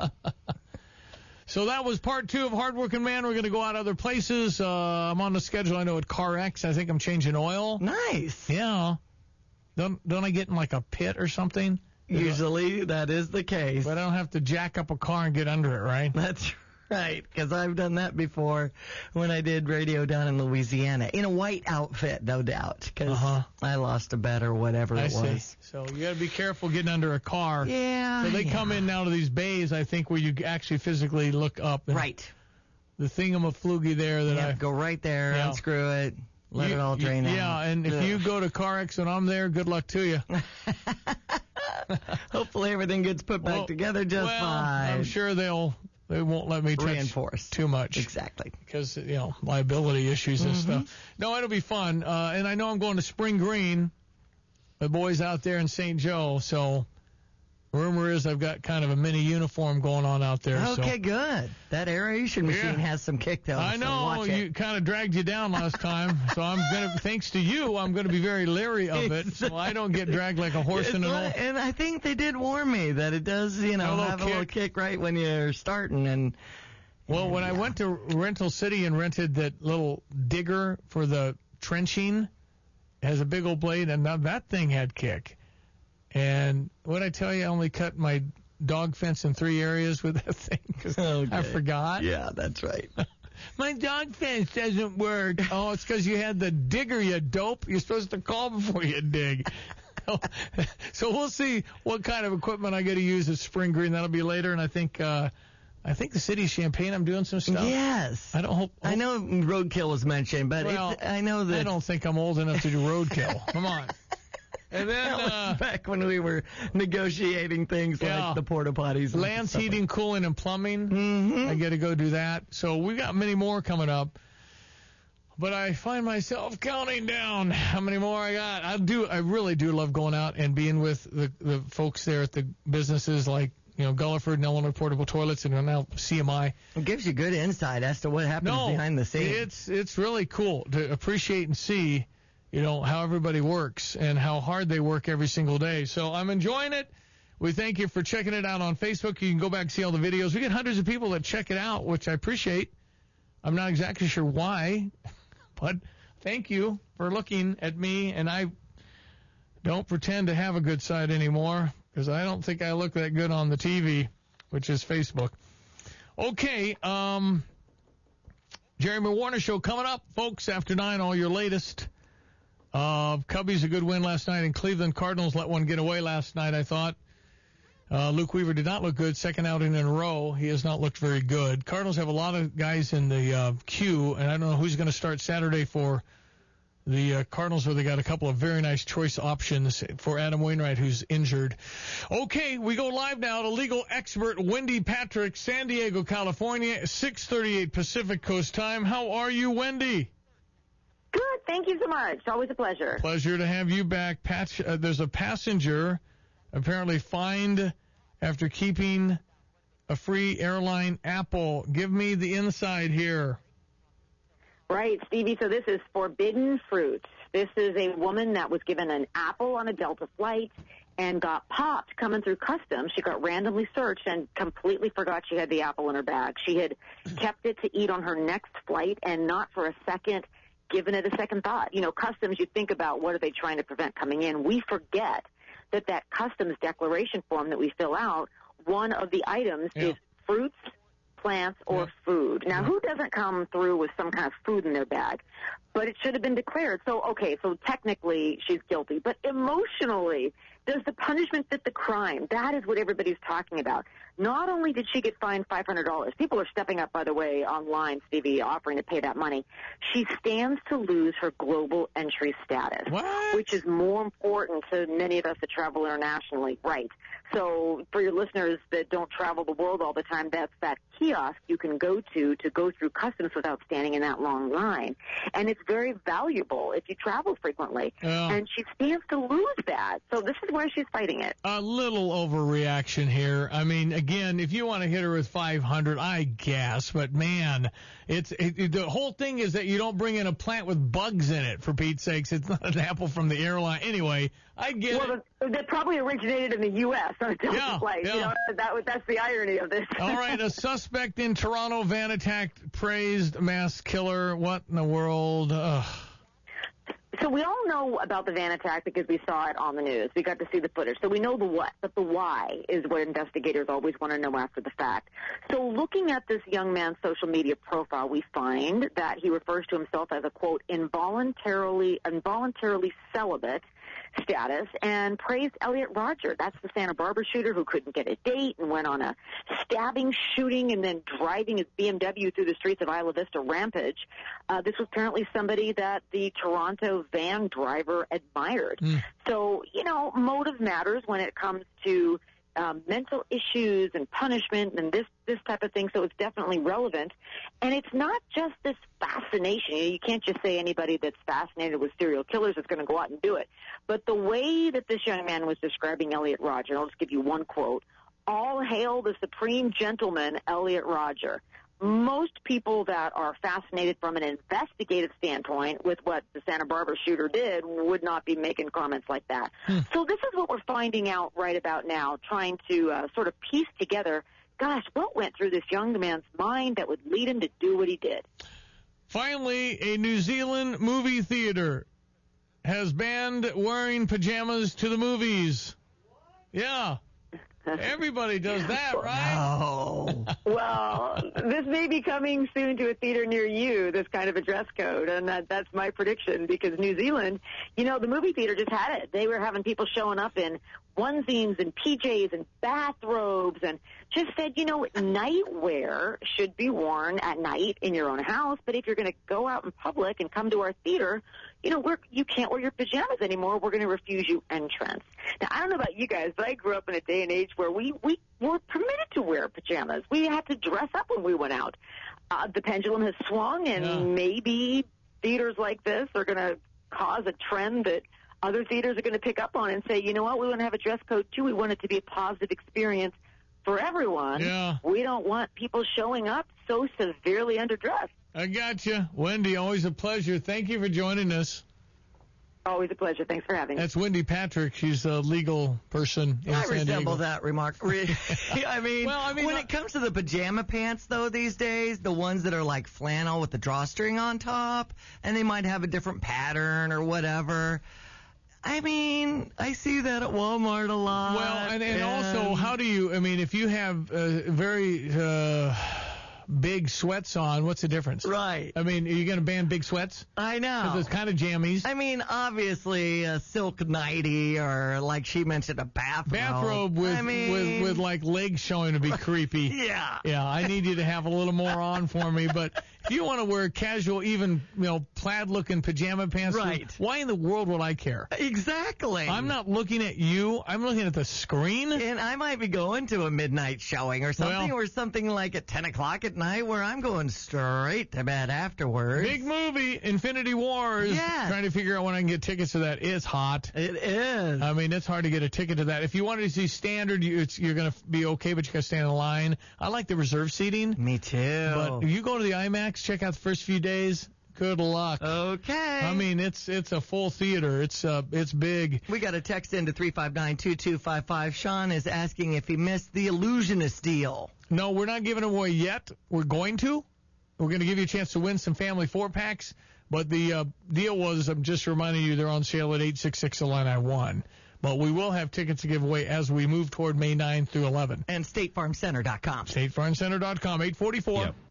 So that was part two of Hardworking Man. We're going to go out other places. Uh, I'm on the schedule, I know, at CarX. I think I'm changing oil. Nice. Yeah. Don't don't I get in like a pit or something? Usually that is the case. But I don't have to jack up a car and get under it, right? That's right, because I've done that before when I did radio down in Louisiana. In a white outfit, no doubt, because uh-huh. I lost a bet or whatever I it see. was. So you got to be careful getting under a car. Yeah. So they yeah. come in now to these bays, I think, where you actually physically look up. And right. The thingamafloogie there that yeah, I... go right there, yeah. unscrew it, let you, it all drain you, out. Yeah, and Ugh. if you go to CarX and I'm there, good luck to you. Hopefully everything gets put back well, together just well, fine. I'm sure they'll... They won't let me touch reinforce too much. Exactly. Because, you know, liability issues and mm-hmm. stuff. No, it'll be fun. Uh, and I know I'm going to Spring Green, the boys out there in Saint Joe. So, rumor is I've got kind of a mini uniform going on out there. Okay, so. good. That aeration machine yeah. has some kick to it. I know. So you kind of dragged you down last time. So, I'm going to, thanks to you, I'm going to be very leery of it. So, I don't get dragged like a horse it's in an like, old... And I think they did warn me that it does, you know, a have kick. a little kick right when you're starting. And Well, when I went to Rental City and rented that little digger for the trenching, it has a big old blade, and now that thing had kick. And what I tell you, I only cut my dog fence in three areas with that thing because okay. I forgot. Yeah, that's right. My dog fence doesn't work. Oh, it's because you had the digger, you dope. You're supposed to call before you dig. So we'll see what kind of equipment I get to use at Spring Green. That'll be later, and I think... Uh, I think the city of Champaign, I'm doing some stuff. Yes. I don't hope. hope I know roadkill was mentioned, but well, it's, I know that. I don't think I'm old enough to do roadkill. Come on. And then that was uh, back when we were negotiating things yeah, like the porta potties. Lands, heating, cooling, and plumbing. Mm-hmm. I get to go do that. So we got many more coming up. But I find myself counting down how many more I got. I do. I really do love going out and being with the, the folks there at the businesses like, you know, Gulliford and Illinois Portable Toilets, and now C M I. It gives you good insight as to what happens no, behind the scenes. It's it's really cool to appreciate and see, you know, how everybody works and how hard they work every single day. So I'm enjoying it. We thank you for checking it out on Facebook. You can go back and see all the videos. We get hundreds of people that check it out, which I appreciate. I'm not exactly sure why, but thank you for looking at me, and I don't pretend to have a good side anymore, because I don't think I look that good on the T V, which is Facebook. Okay, um, Jeremy Warner Show coming up, folks, after nine, all your latest. Uh, Cubbies, a good win last night in Cleveland. Cardinals let one get away last night, I thought. Uh, Luke Weaver did not look good. Second outing in a row. He has not looked very good. Cardinals have a lot of guys in the uh, queue, and I don't know who's going to start Saturday for the uh, Cardinals, where they got a couple of very nice choice options for Adam Wainwright, who's injured. Okay, we go live now to legal expert Wendy Patrick, San Diego, California, six thirty-eight Pacific Coast time. How are you, Wendy? Good. Thank you so much. Always a pleasure. Pleasure to have you back. Pat, uh, there's a passenger apparently fined after keeping a free airline apple. Give me the inside here. Right, Stevie. So this is forbidden fruit. This is a woman that was given an apple on a Delta flight and got popped coming through customs. She got randomly searched and completely forgot she had the apple in her bag. She had kept it to eat on her next flight and not for a second given it a second thought. You know, customs, you think about what are they trying to prevent coming in. We forget that that customs declaration form that we fill out, one of the items yeah. is fruits, plants, or yeah. food. Now, yeah. who doesn't come through with some kind of food in their bag? But it should have been declared. So, okay, so technically she's guilty. But emotionally, does the punishment fit the crime? That is what everybody's talking about. Not only did she get fined five hundred dollars, people are stepping up, by the way, online, Stevie, offering to pay that money. She stands to lose her global entry status, what? which is more important to many of us that travel internationally. Right. So for your listeners that don't travel the world all the time, that's that kiosk you can go to to go through customs without standing in that long line. And it's very valuable if you travel frequently. Yeah. And she stands to lose that. So this is where she's fighting it. A little overreaction here. I mean, again, if you want to hit her with five hundred, I guess. But, man, it's it, it, the whole thing is that you don't bring in a plant with bugs in it, for Pete's sakes. It's not an apple from the airline. Anyway, I get well, it. Well, that probably originated in the U S on a Delta yeah, flight. Yeah. You know, that, that's the irony of this. All right, a suspect in Toronto van attack, praised mass killer. What in the world? Ugh. So we all know about the van attack because we saw it on the news. We got to see the footage. So we know the what, but the why is what investigators always want to know after the fact. So looking at this young man's social media profile, we find that he refers to himself as a, quote, involuntarily, involuntarily celibate status, and praised Elliot Rodger. That's the Santa Barbara shooter who couldn't get a date and went on a stabbing, shooting, and then driving his B M W through the streets of Isla Vista Rampage. Uh, this was apparently somebody that the Toronto van driver admired. Mm. So, you know, motive matters when it comes to Um, mental issues and punishment and this this type of thing, so it's definitely relevant. And it's not just this fascination. You know, you can't just say anybody that's fascinated with serial killers is going to go out and do it. But the way that this young man was describing Elliot Rodger, and I'll just give you one quote, "All hail the supreme gentleman, Elliot Rodger." Most people that are fascinated from an investigative standpoint with what the Santa Barbara shooter did would not be making comments like that. Hmm. So this is what we're finding out right about now, trying to uh, sort of piece together, gosh, what went through this young man's mind that would lead him to do what he did. Finally, a New Zealand movie theater has banned wearing pajamas to the movies. Yeah. Everybody does that, right? Oh. Well, this may be coming soon to a theater near you, this kind of a dress code, and that, that's my prediction, because New Zealand, you know, the movie theater just had it. They were having people showing up in onesies and P Js and bathrobes, and just said, you know, nightwear should be worn at night in your own house, but if you're going to go out in public and come to our theater, you know, we're, you can't wear your pajamas anymore. We're going to refuse you entrance. Now, I don't know about you guys, but I grew up in a day and age where we, we were permitted to wear pajamas. We had to dress up when we went out. Uh, the pendulum has swung, and yeah. maybe theaters like this are going to cause a trend that other theaters are going to pick up on and say, you know what, we want to have a dress code, too. We want it to be a positive experience for everyone. Yeah. We don't want people showing up so severely underdressed. I got you. Wendy, always a pleasure. Thank you for joining us. Always a pleasure. Thanks for having me. That's Wendy Patrick. She's a legal person in I San resemble Diego. that remark. I mean, well, I mean, when uh, it comes to the pajama pants, though, these days, the ones that are like flannel with the drawstring on top, and they might have a different pattern or whatever. I mean, I see that at Walmart a lot. Well, and, and, and also, how do you, I mean, if you have a very uh, big big sweats on, what's the difference? Right. I mean, are you going to ban big sweats? I know. Because it's kind of jammies. I mean, obviously, a silk nightie or, like she mentioned, a bathrobe. Bathrobe with, I mean... with, with, like, legs showing to be creepy. Yeah. Yeah, I need you to have a little more on for me. But if you want to wear casual, even, you know, plaid-looking pajama pants, right. why in the world would I care? Exactly. I'm not looking at you. I'm looking at the screen. And I might be going to a midnight showing or something, well, or something like at ten o'clock at night where I'm going straight to bed afterwards. Big movie, Infinity Wars. Yeah. Trying to figure out when I can get tickets to that. It's hot. It is. I mean, it's hard to get a ticket to that. If you wanted to see standard, you, it's, you're going to be okay, but you got to stand in line. I like the reserve seating. Me too. But if you go to the IMAX, check out the first few days. Good luck. Okay. I mean, it's it's a full theater. It's uh, it's big. We got a text into three five nine, two two five five. Sean is asking if he missed the Illusionist deal. No, we're not giving it away yet. We're going to. We're going to give you a chance to win some family four-packs. But the uh, deal was, I'm just reminding you, they're on sale at eight six six Illini one. But we will have tickets to give away as we move toward May ninth through eleventh. And state farm center dot com. state farm center dot com, eight forty-four. Yep.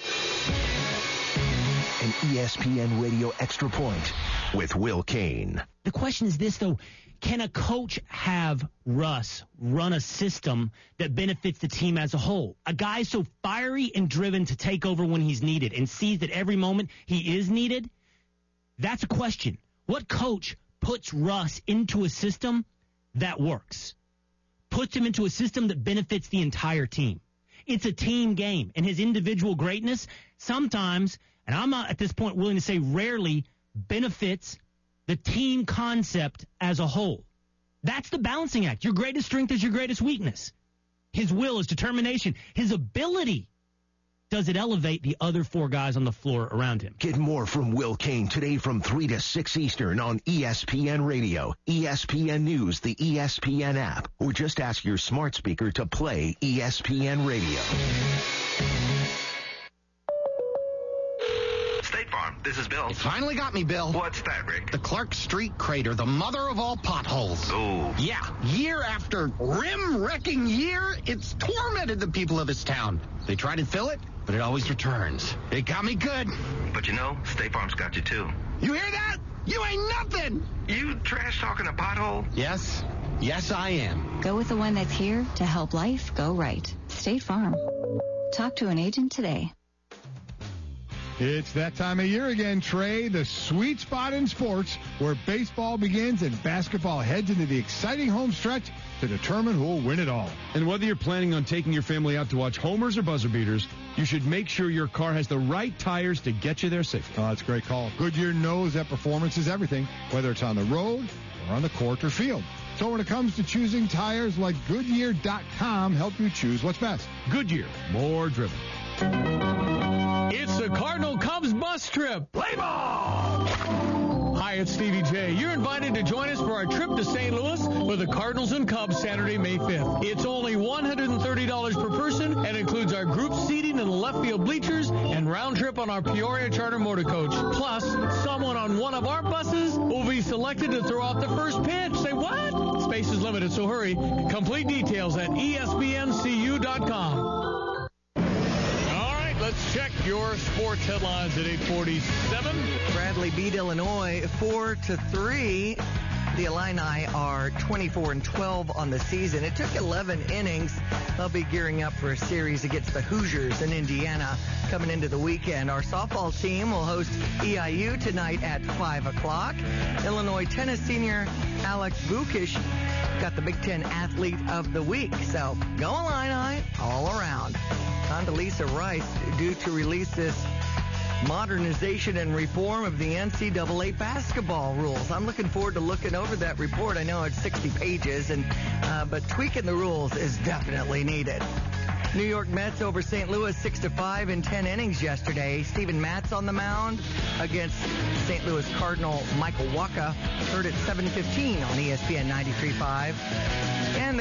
An E S P N Radio Extra Point with Will Kane. The question is this, though. Can a coach have Russ run a system that benefits the team as a whole? A guy so fiery and driven to take over when he's needed and sees that every moment he is needed? That's a question. What coach puts Russ into a system that works? Puts him into a system that benefits the entire team? It's a team game, and his individual greatness sometimes, and I'm not at this point willing to say rarely, benefits the team concept as a whole. That's the balancing act. Your greatest strength is your greatest weakness. His will, his determination, his ability. Does it elevate the other four guys on the floor around him? Get more from Will Kane today from three to six Eastern on E S P N Radio, E S P N News, the E S P N app, or just ask your smart speaker to play E S P N Radio. State Farm, this is Bill. You finally got me, Bill. What's that, Rick? The Clark Street crater, the mother of all potholes. Oh. Yeah, year after rim-wrecking year, it's tormented the people of this town. They try to fill it, but it always returns. It got me good. But you know, State Farm's got you too. You hear that? You ain't nothing! You trash-talking a pothole? Yes. Yes, I am. Go with the one that's here to help life go right. State Farm. Talk to an agent today. It's that time of year again, Trey, the sweet spot in sports where baseball begins and basketball heads into the exciting home stretch to determine who will win it all. And whether you're planning on taking your family out to watch homers or buzzer beaters, you should make sure your car has the right tires to get you there safely. Oh, that's a great call. Goodyear knows that performance is everything, whether it's on the road or on the court or field. So when it comes to choosing tires, like Goodyear dot com help you choose what's best. Goodyear, more driven. It's the Cardinal Cubs bus trip. Play ball! Hi, it's Stevie J. You're invited to join us for our trip to Saint Louis for the Cardinals and Cubs Saturday, May fifth. It's only one hundred thirty dollars per person and includes our group seating in the left field bleachers and round trip on our Peoria Charter Motor Coach. Plus, someone on one of our buses will be selected to throw out the first pitch. Say what? Space is limited, so hurry. Complete details at E S P N C U dot com. Let's check your sports headlines at eight forty-seven. Bradley beat Illinois four to three. The Illini are twenty-four and twelve on the season. It took eleven innings. They'll be gearing up for a series against the Hoosiers in Indiana coming into the weekend. Our softball team will host E I U tonight at five o'clock. Illinois tennis senior Alex Vukic got the Big Ten Athlete of the Week. So go Illini all around. Condoleezza Rice due to release this modernization and reform of the N C double A basketball rules. I'm looking forward to looking over that report. I know it's sixty pages, and uh, but tweaking the rules is definitely needed. New York Mets over Saint Louis six to five in ten innings yesterday. Steven Matz on the mound against Saint Louis Cardinal Michael Wacha. Heard at seven fifteen on E S P N ninety-three point five. And the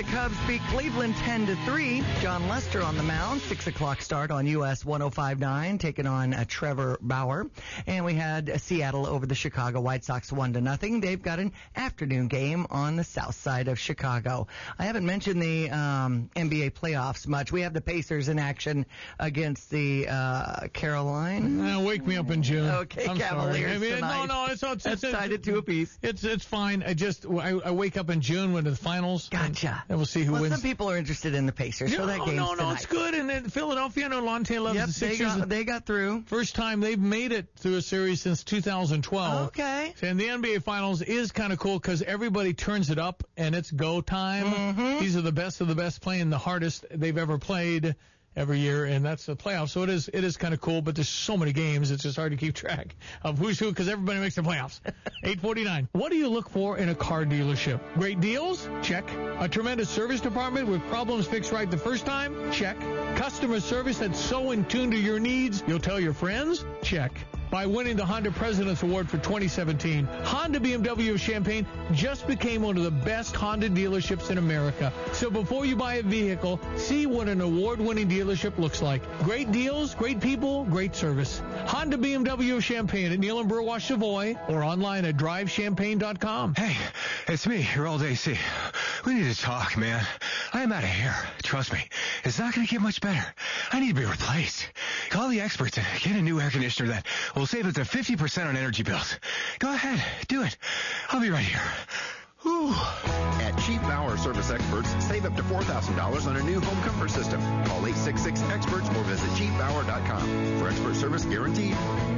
the Cubs beat Cleveland ten to three. John Lester on the mound. six o'clock start on U S one oh five point nine, taking on uh, Trevor Bauer. And we had uh, Seattle over the Chicago White Sox one to nothing. They've got an afternoon game on the south side of Chicago. I haven't mentioned the um, N B A playoffs much. We have the Pacers in action against the uh, Carolina. Uh, wake me up in June. Okay, I'm Cavaliers sorry. I mean, tonight. No, no, it's it's, That's it's, tied at two apiece. It's it's fine. I just I, I wake up in June when the finals. Gotcha. And, and we'll see who well, wins. some people are interested in the Pacers, no, so that game's no, no, tonight. it's good. And then Philadelphia, I know Lonte loves yep, the they Sixers. got, they got through. First time they've made it through a series since two thousand twelve. Okay. And the N B A Finals is kind of cool because everybody turns it up and it's go time. Mm-hmm. These are the best of the best playing the hardest they've ever played every year, and that's the playoffs. So it is it is kind of cool, but there's so many games, it's just hard to keep track of who's who because everybody makes the playoffs. eight forty-nine. What do you look for in a car dealership? Great deals? Check. A tremendous service department with problems fixed right the first time? Check. Customer service that's so in tune to your needs, you'll tell your friends? Check. By winning the Honda President's Award for twenty seventeen, Honda B M W of Champaign just became one of the best Honda dealerships in America. So before you buy a vehicle, see what an award-winning dealership looks like. Great deals, great people, great service. Honda B M W of Champaign at Neal and Burwash Savoy or online at drive champaign dot com. Hey, it's me, your old A C. We need to talk, man. I am out of here. Trust me, it's not going to get much better. I need to be replaced. Call the experts and get a new air conditioner that will save up to fifty percent on energy bills. Go ahead, do it. I'll be right here. Whew. At Chief Bauer Service Experts, save up to four thousand dollars on a new home comfort system. Call eight six six experts or visit chief bauer dot com. For expert service guaranteed.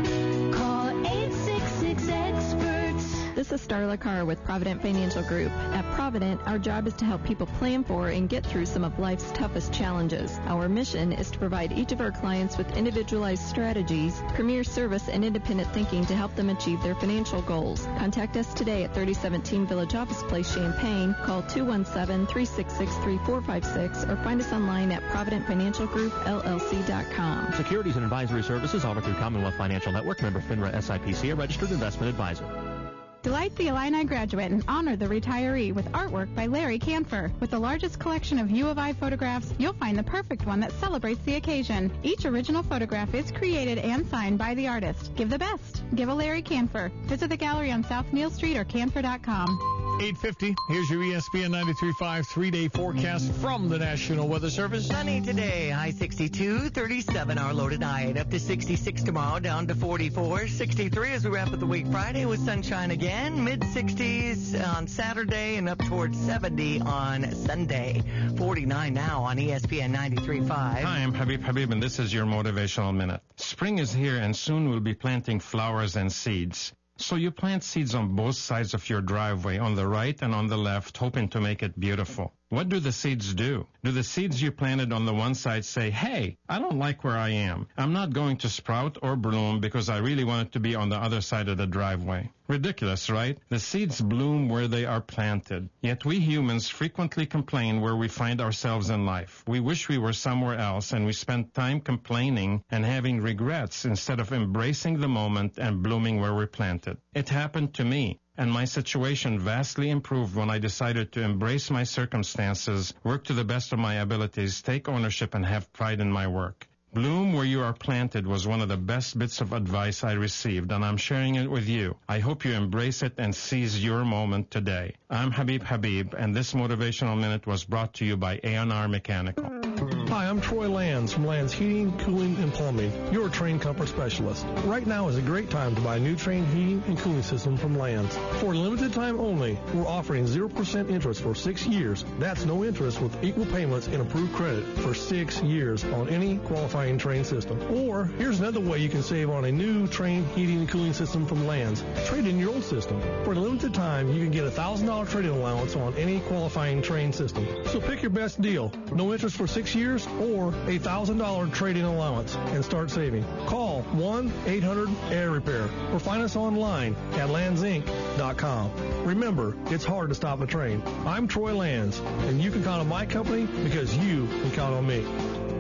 Call eight six six experts. This is Starla Carr with Provident Financial Group. At Provident, our job is to help people plan for and get through some of life's toughest challenges. Our mission is to provide each of our clients with individualized strategies, premier service, and independent thinking to help them achieve their financial goals. Contact us today at thirty seventeen Village Office Place, Champaign. Call two one seven, three six six, three four five six or find us online at provident financial group l l c dot com. Securities and advisory services offered through Commonwealth Financial Network, member FINRA S I P C, a registered investment advisor. Delight the Illini graduate and honor the retiree with artwork by Larry Canfor. With the largest collection of U of I photographs, you'll find the perfect one that celebrates the occasion. Each original photograph is created and signed by the artist. Give the best. Give a Larry Canfor. Visit the gallery on South Neal Street or canfor dot com. eight fifty. Here's your E S P N ninety-three point five three-day forecast from the National Weather Service. Sunny today, high sixty-two, thirty-seven our low tonight, up to sixty-six tomorrow, down to forty-four, sixty-three as we wrap up the week Friday with sunshine again, mid-sixties on Saturday and up towards seventy on Sunday. forty-nine now on E S P N ninety-three point five. Hi, I'm Habib Habib, and this is your Motivational Minute. Spring is here, and soon we'll be planting flowers and seeds. So you plant seeds on both sides of your driveway, on the right and on the left, hoping to make it beautiful. What do the seeds do? Do the seeds you planted on the one side say, hey, I don't like where I am. I'm not going to sprout or bloom because I really want it to be on the other side of the driveway. Ridiculous, right? The seeds bloom where they are planted. Yet we humans frequently complain where we find ourselves in life. We wish we were somewhere else, and we spend time complaining and having regrets instead of embracing the moment and blooming where we're planted. It happened to me. And my situation vastly improved when I decided to embrace my circumstances, work to the best of my abilities, take ownership, and have pride in my work. Bloom where you are planted was one of the best bits of advice I received, and I'm sharing it with you. I hope you embrace it and seize your moment today. I'm Habib Habib, and this Motivational Minute was brought to you by A and R Mechanical. Hi, I'm Troy Lands from Lands Heating, Cooling, and Plumbing, your Trane Comfort Specialist. Right now is a great time to buy a new Trane heating and cooling system from Lands. For a limited time only, we're offering zero percent interest for six years. That's no interest with equal payments and approved credit for six years on any qualifying Trane system. Or, here's another way you can save on a new Trane heating and cooling system from Lands. Trade in your old system. For a limited time, you can get a one thousand dollars trade-in allowance on any qualifying Trane system. So pick your best deal. No interest for six years or a one thousand dollars trade-in allowance and start saving. Call one eight hundred air repair or find us online at lands inc dot com. Remember, it's hard to stop a train. I'm Troy Lands, and you can count on my company because you can count on me. See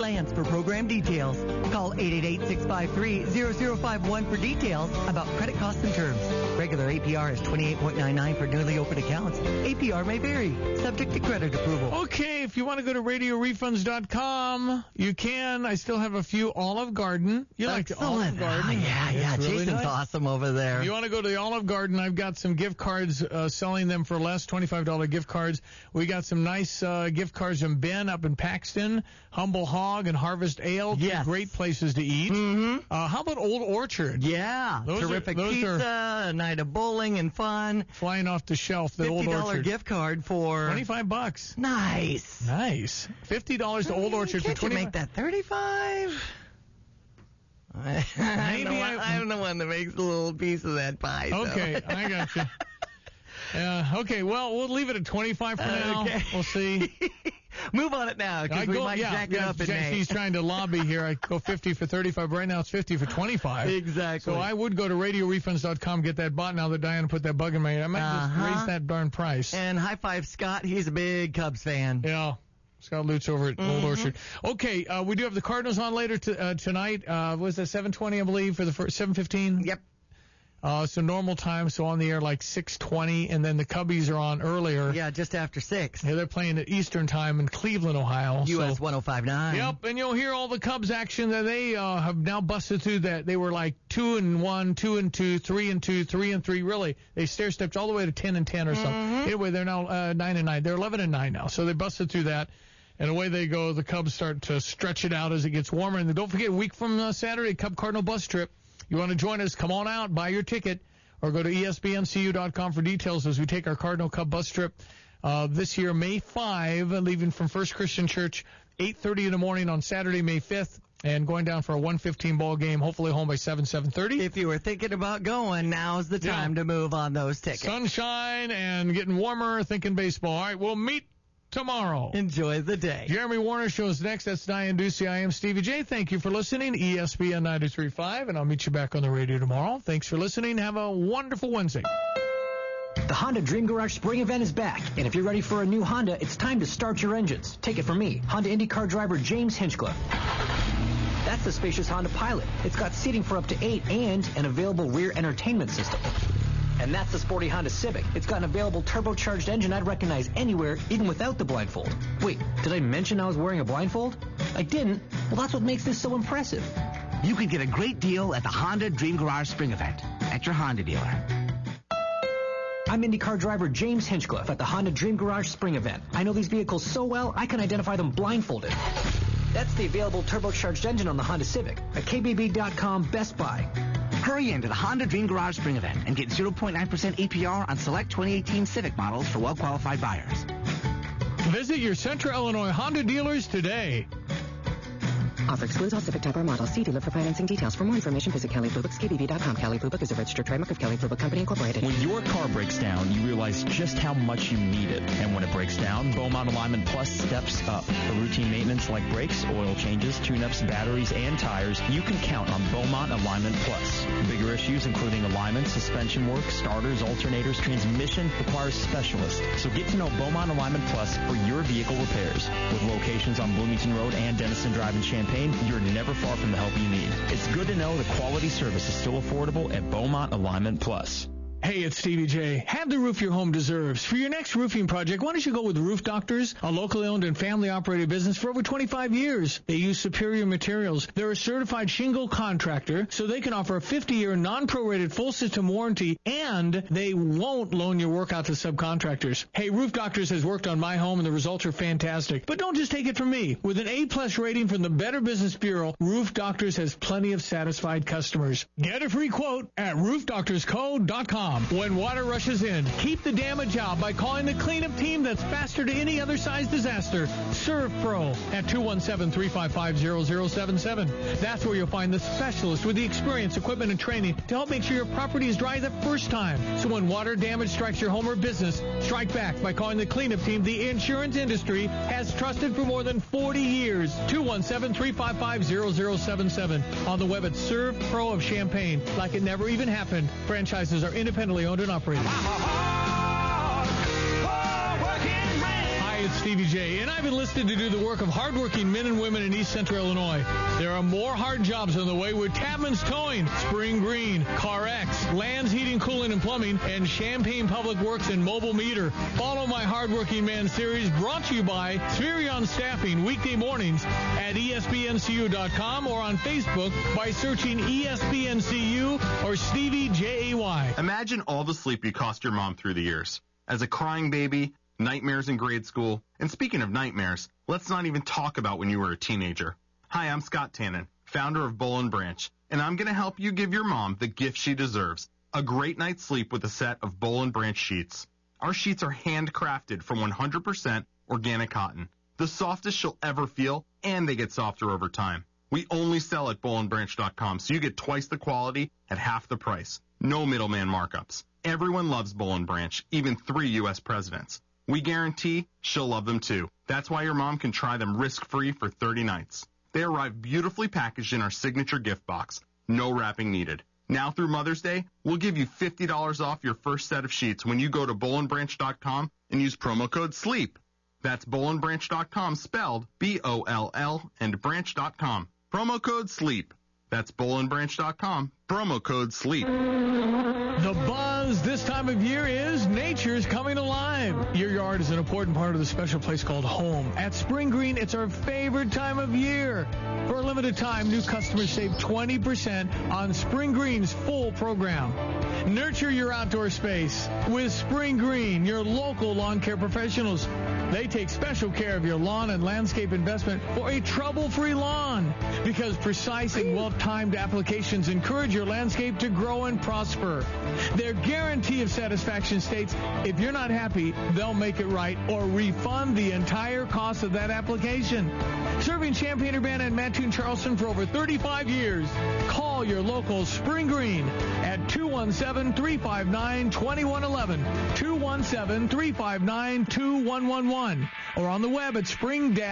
plans for program details. Call eight eight eight, six five three, zero zero five one for details about credit costs and terms. Regular A P R is twenty-eight point nine nine for newly opened accounts. A P R may vary, subject to credit approval. Okay, if you want to go to radio refunds dot com, you can. I still have a few Olive Garden. You like the Olive Garden? Oh, yeah, yeah. It's really Jason's nice. awesome over there. If you want to go to the Olive Garden, I've got some gift cards uh, selling them for less, twenty-five dollars gift cards. We got some nice uh, gift cards from Ben up in Paxton, Humble Hog, and Harvest Ale. Two Yes. great places to eat. Mm-hmm. Uh, how about Old Orchard? Yeah, Those terrific are, those pizza, are a night of bowling and fun. flying off the shelf. The Old fifty dollars Orchard. gift card for twenty-five bucks. Nice. Nice. fifty dollars to Old Orchard Can't for you twenty. make that thirty-five? I, Maybe I'm, the I- one, I'm the one that makes a little piece of that pie. so. Okay, I got you. Uh, okay, well, we'll leave it at twenty-five for now. Okay. We'll see. Move on it now, I because we go, might yeah, jack it yeah, up in Jack- May. He's trying to lobby here. I go fifty for thirty-five. Right now it's fifty for twenty-five. Exactly. So I would go to radio refunds dot com, get that bought now that Diana put that bug in my ear. I might Uh-huh. just raise that darn price. And high five Scott. He's a big Cubs fan. Yeah. Scott Lutz over at Mm-hmm. Old Orchard. Okay, uh, we do have the Cardinals on later t- uh, tonight. Uh, was that seven twenty, I believe, for the first seven fifteen? Yep. Uh, so normal time, so on the air like six twenty, and then the Cubbies are on earlier. Yeah, just after six. Yeah, they're playing at Eastern time in Cleveland, Ohio. U S so, one oh five point nine. Yep, and you'll hear all the Cubs action that they uh, have now busted through. That they were like two and one, two and two, three and two, three and three. Really, they stair stepped all the way to ten and ten or something. Mm-hmm. Anyway, they're now uh, nine and nine. They're eleven and nine now. So they busted through that. And away they go. The Cubs start to stretch it out as it gets warmer. And don't forget, a week from uh, Saturday, Cub Cardinal bus trip. You want to join us? Come on out, buy your ticket, or go to E S P N C U dot com for details as we take our Cardinal Cub bus trip uh, this year, May fifth, leaving from First Christian Church, eight thirty in the morning on Saturday, May fifth, and going down for a one fifteen ball game, hopefully home by seven, seven thirty. If you were thinking about going, now's the time Yeah. to move on those tickets. Sunshine and getting warmer, thinking baseball. All right, we'll meet tomorrow. Enjoy the day. Jeremy Warner shows next. That's Diane Ducey. I am Stevie J. Thank you for listening. E S P N ninety-three point five, and I'll meet you back on the radio tomorrow. Thanks for listening. Have a wonderful Wednesday. The Honda Dream Garage Spring Event is back, and if you're ready for a new Honda, it's time to start your engines. Take it from me, Honda IndyCar driver James Hinchcliffe. That's the spacious Honda Pilot. It's got seating for up to eight and an available rear entertainment system. And that's the sporty Honda Civic. It's got an available turbocharged engine I'd recognize anywhere, even without the blindfold. Wait, did I mention I was wearing a blindfold? I didn't. Well, that's what makes this so impressive. You can get a great deal at the Honda Dream Garage Spring Event at your Honda dealer. I'm IndyCar driver James Hinchcliffe at the Honda Dream Garage Spring Event. I know these vehicles so well, I can identify them blindfolded. That's the available turbocharged engine on the Honda Civic at K B B dot com Best Buy. Hurry into the Honda Dream Garage Spring Event and get zero point nine percent A P R on select twenty eighteen Civic models for well-qualified buyers. Visit your Central Illinois Honda dealers today. Offer excludes all Civic type or models. See dealer for financing details. For more information, visit Kelly Blue Books, K B B dot com. Kelly Blue Book is a registered trademark of Kelly Blue Book Company, Incorporated. When your car breaks down, you realize just how much you need it. And when it breaks down, Beaumont Alignment Plus steps up. For routine maintenance like brakes, oil changes, tune-ups, batteries, and tires, you can count on Beaumont Alignment Plus. Bigger issues, including alignment, suspension work, starters, alternators, transmission, requires specialists. So get to know Beaumont Alignment Plus for your vehicle repairs. With locations on Bloomington Road and Denison Drive in Champaign, you're never far from the help you need. It's good to know the quality service is still affordable at Beaumont Alignment Plus. Hey, it's Stevie J. Have the roof your home deserves. For your next roofing project, why don't you go with Roof Doctors, a locally owned and family-operated business for over twenty-five years. They use superior materials. They're a certified shingle contractor, so they can offer a fifty-year non-prorated full-system warranty, and they won't loan your work out to subcontractors. Hey, Roof Doctors has worked on my home, and the results are fantastic. But don't just take it from me. With an A-plus rating from the Better Business Bureau, Roof Doctors has plenty of satisfied customers. Get a free quote at roof doctors co dot com. When water rushes in, keep the damage out by calling the cleanup team that's faster to any other size disaster. Serve Pro at two one seven, three five five, zero zero seven seven. That's where you'll find the specialist with the experience, equipment, and training to help make sure your property is dry the first time. So when water damage strikes your home or business, strike back by calling the cleanup team the insurance industry has trusted for more than forty years. two one seven, three five five, zero zero seven seven. On the web at Serve Pro of Champaign. Like it never even happened. Franchises are independently owned and operated. Hi, it's Stevie J, and I've enlisted to do the work of hardworking men and women in East Central Illinois. There are more hard jobs on the way with Tapman's Towing, Spring Green, CarX, Land's Heating, Cooling, and Plumbing, and Champaign Public Works and Mobile Meter. Follow my Hardworking Man series brought to you by Spherion Staffing weekday mornings at E S P N C U dot com or on Facebook by searching E S P N C U or Stevie J A Y. Imagine all the sleep you cost your mom through the years. As a crying baby, nightmares in grade school, and speaking of nightmares, let's not even talk about when you were a teenager. Hi, I'm Scott Tannen, founder of Boll and Branch, and I'm going to help you give your mom the gift she deserves, a great night's sleep with a set of Boll and Branch sheets. Our sheets are handcrafted from one hundred percent organic cotton, the softest she'll ever feel, and they get softer over time. We only sell at boll and branch dot com, so you get twice the quality at half the price. No middleman markups. Everyone loves Boll and Branch, even three U S presidents. We guarantee she'll love them too. That's why your mom can try them risk-free for thirty nights. They arrive beautifully packaged in our signature gift box. No wrapping needed. Now through Mother's Day, we'll give you fifty dollars off your first set of sheets when you go to boll and branch dot com and use promo code SLEEP. That's boll and branch dot com spelled B O L L and branch dot com. Promo code SLEEP. That's boll and branch dot com. Promo code SLEEP. The buzz this time of year is nature's coming alive. Your yard is an important part of the special place called home. At Spring Green, it's our favorite time of year. For a limited time, new customers save twenty percent on Spring Green's full program. Nurture your outdoor space with Spring Green, your local lawn care professionals. They take special care of your lawn and landscape investment for a trouble-free lawn, because precise and well-timed applications encourage your landscape to grow and prosper. Their guarantee of satisfaction states if you're not happy, they'll make it right or refund the entire cost of that application. Serving Champaign-Urbana and Mattoon Charleston for over thirty-five years. Call your local Spring Green at two one seven, three five nine, two one one one, two one seven, three five nine, two one one one, or on the web at spring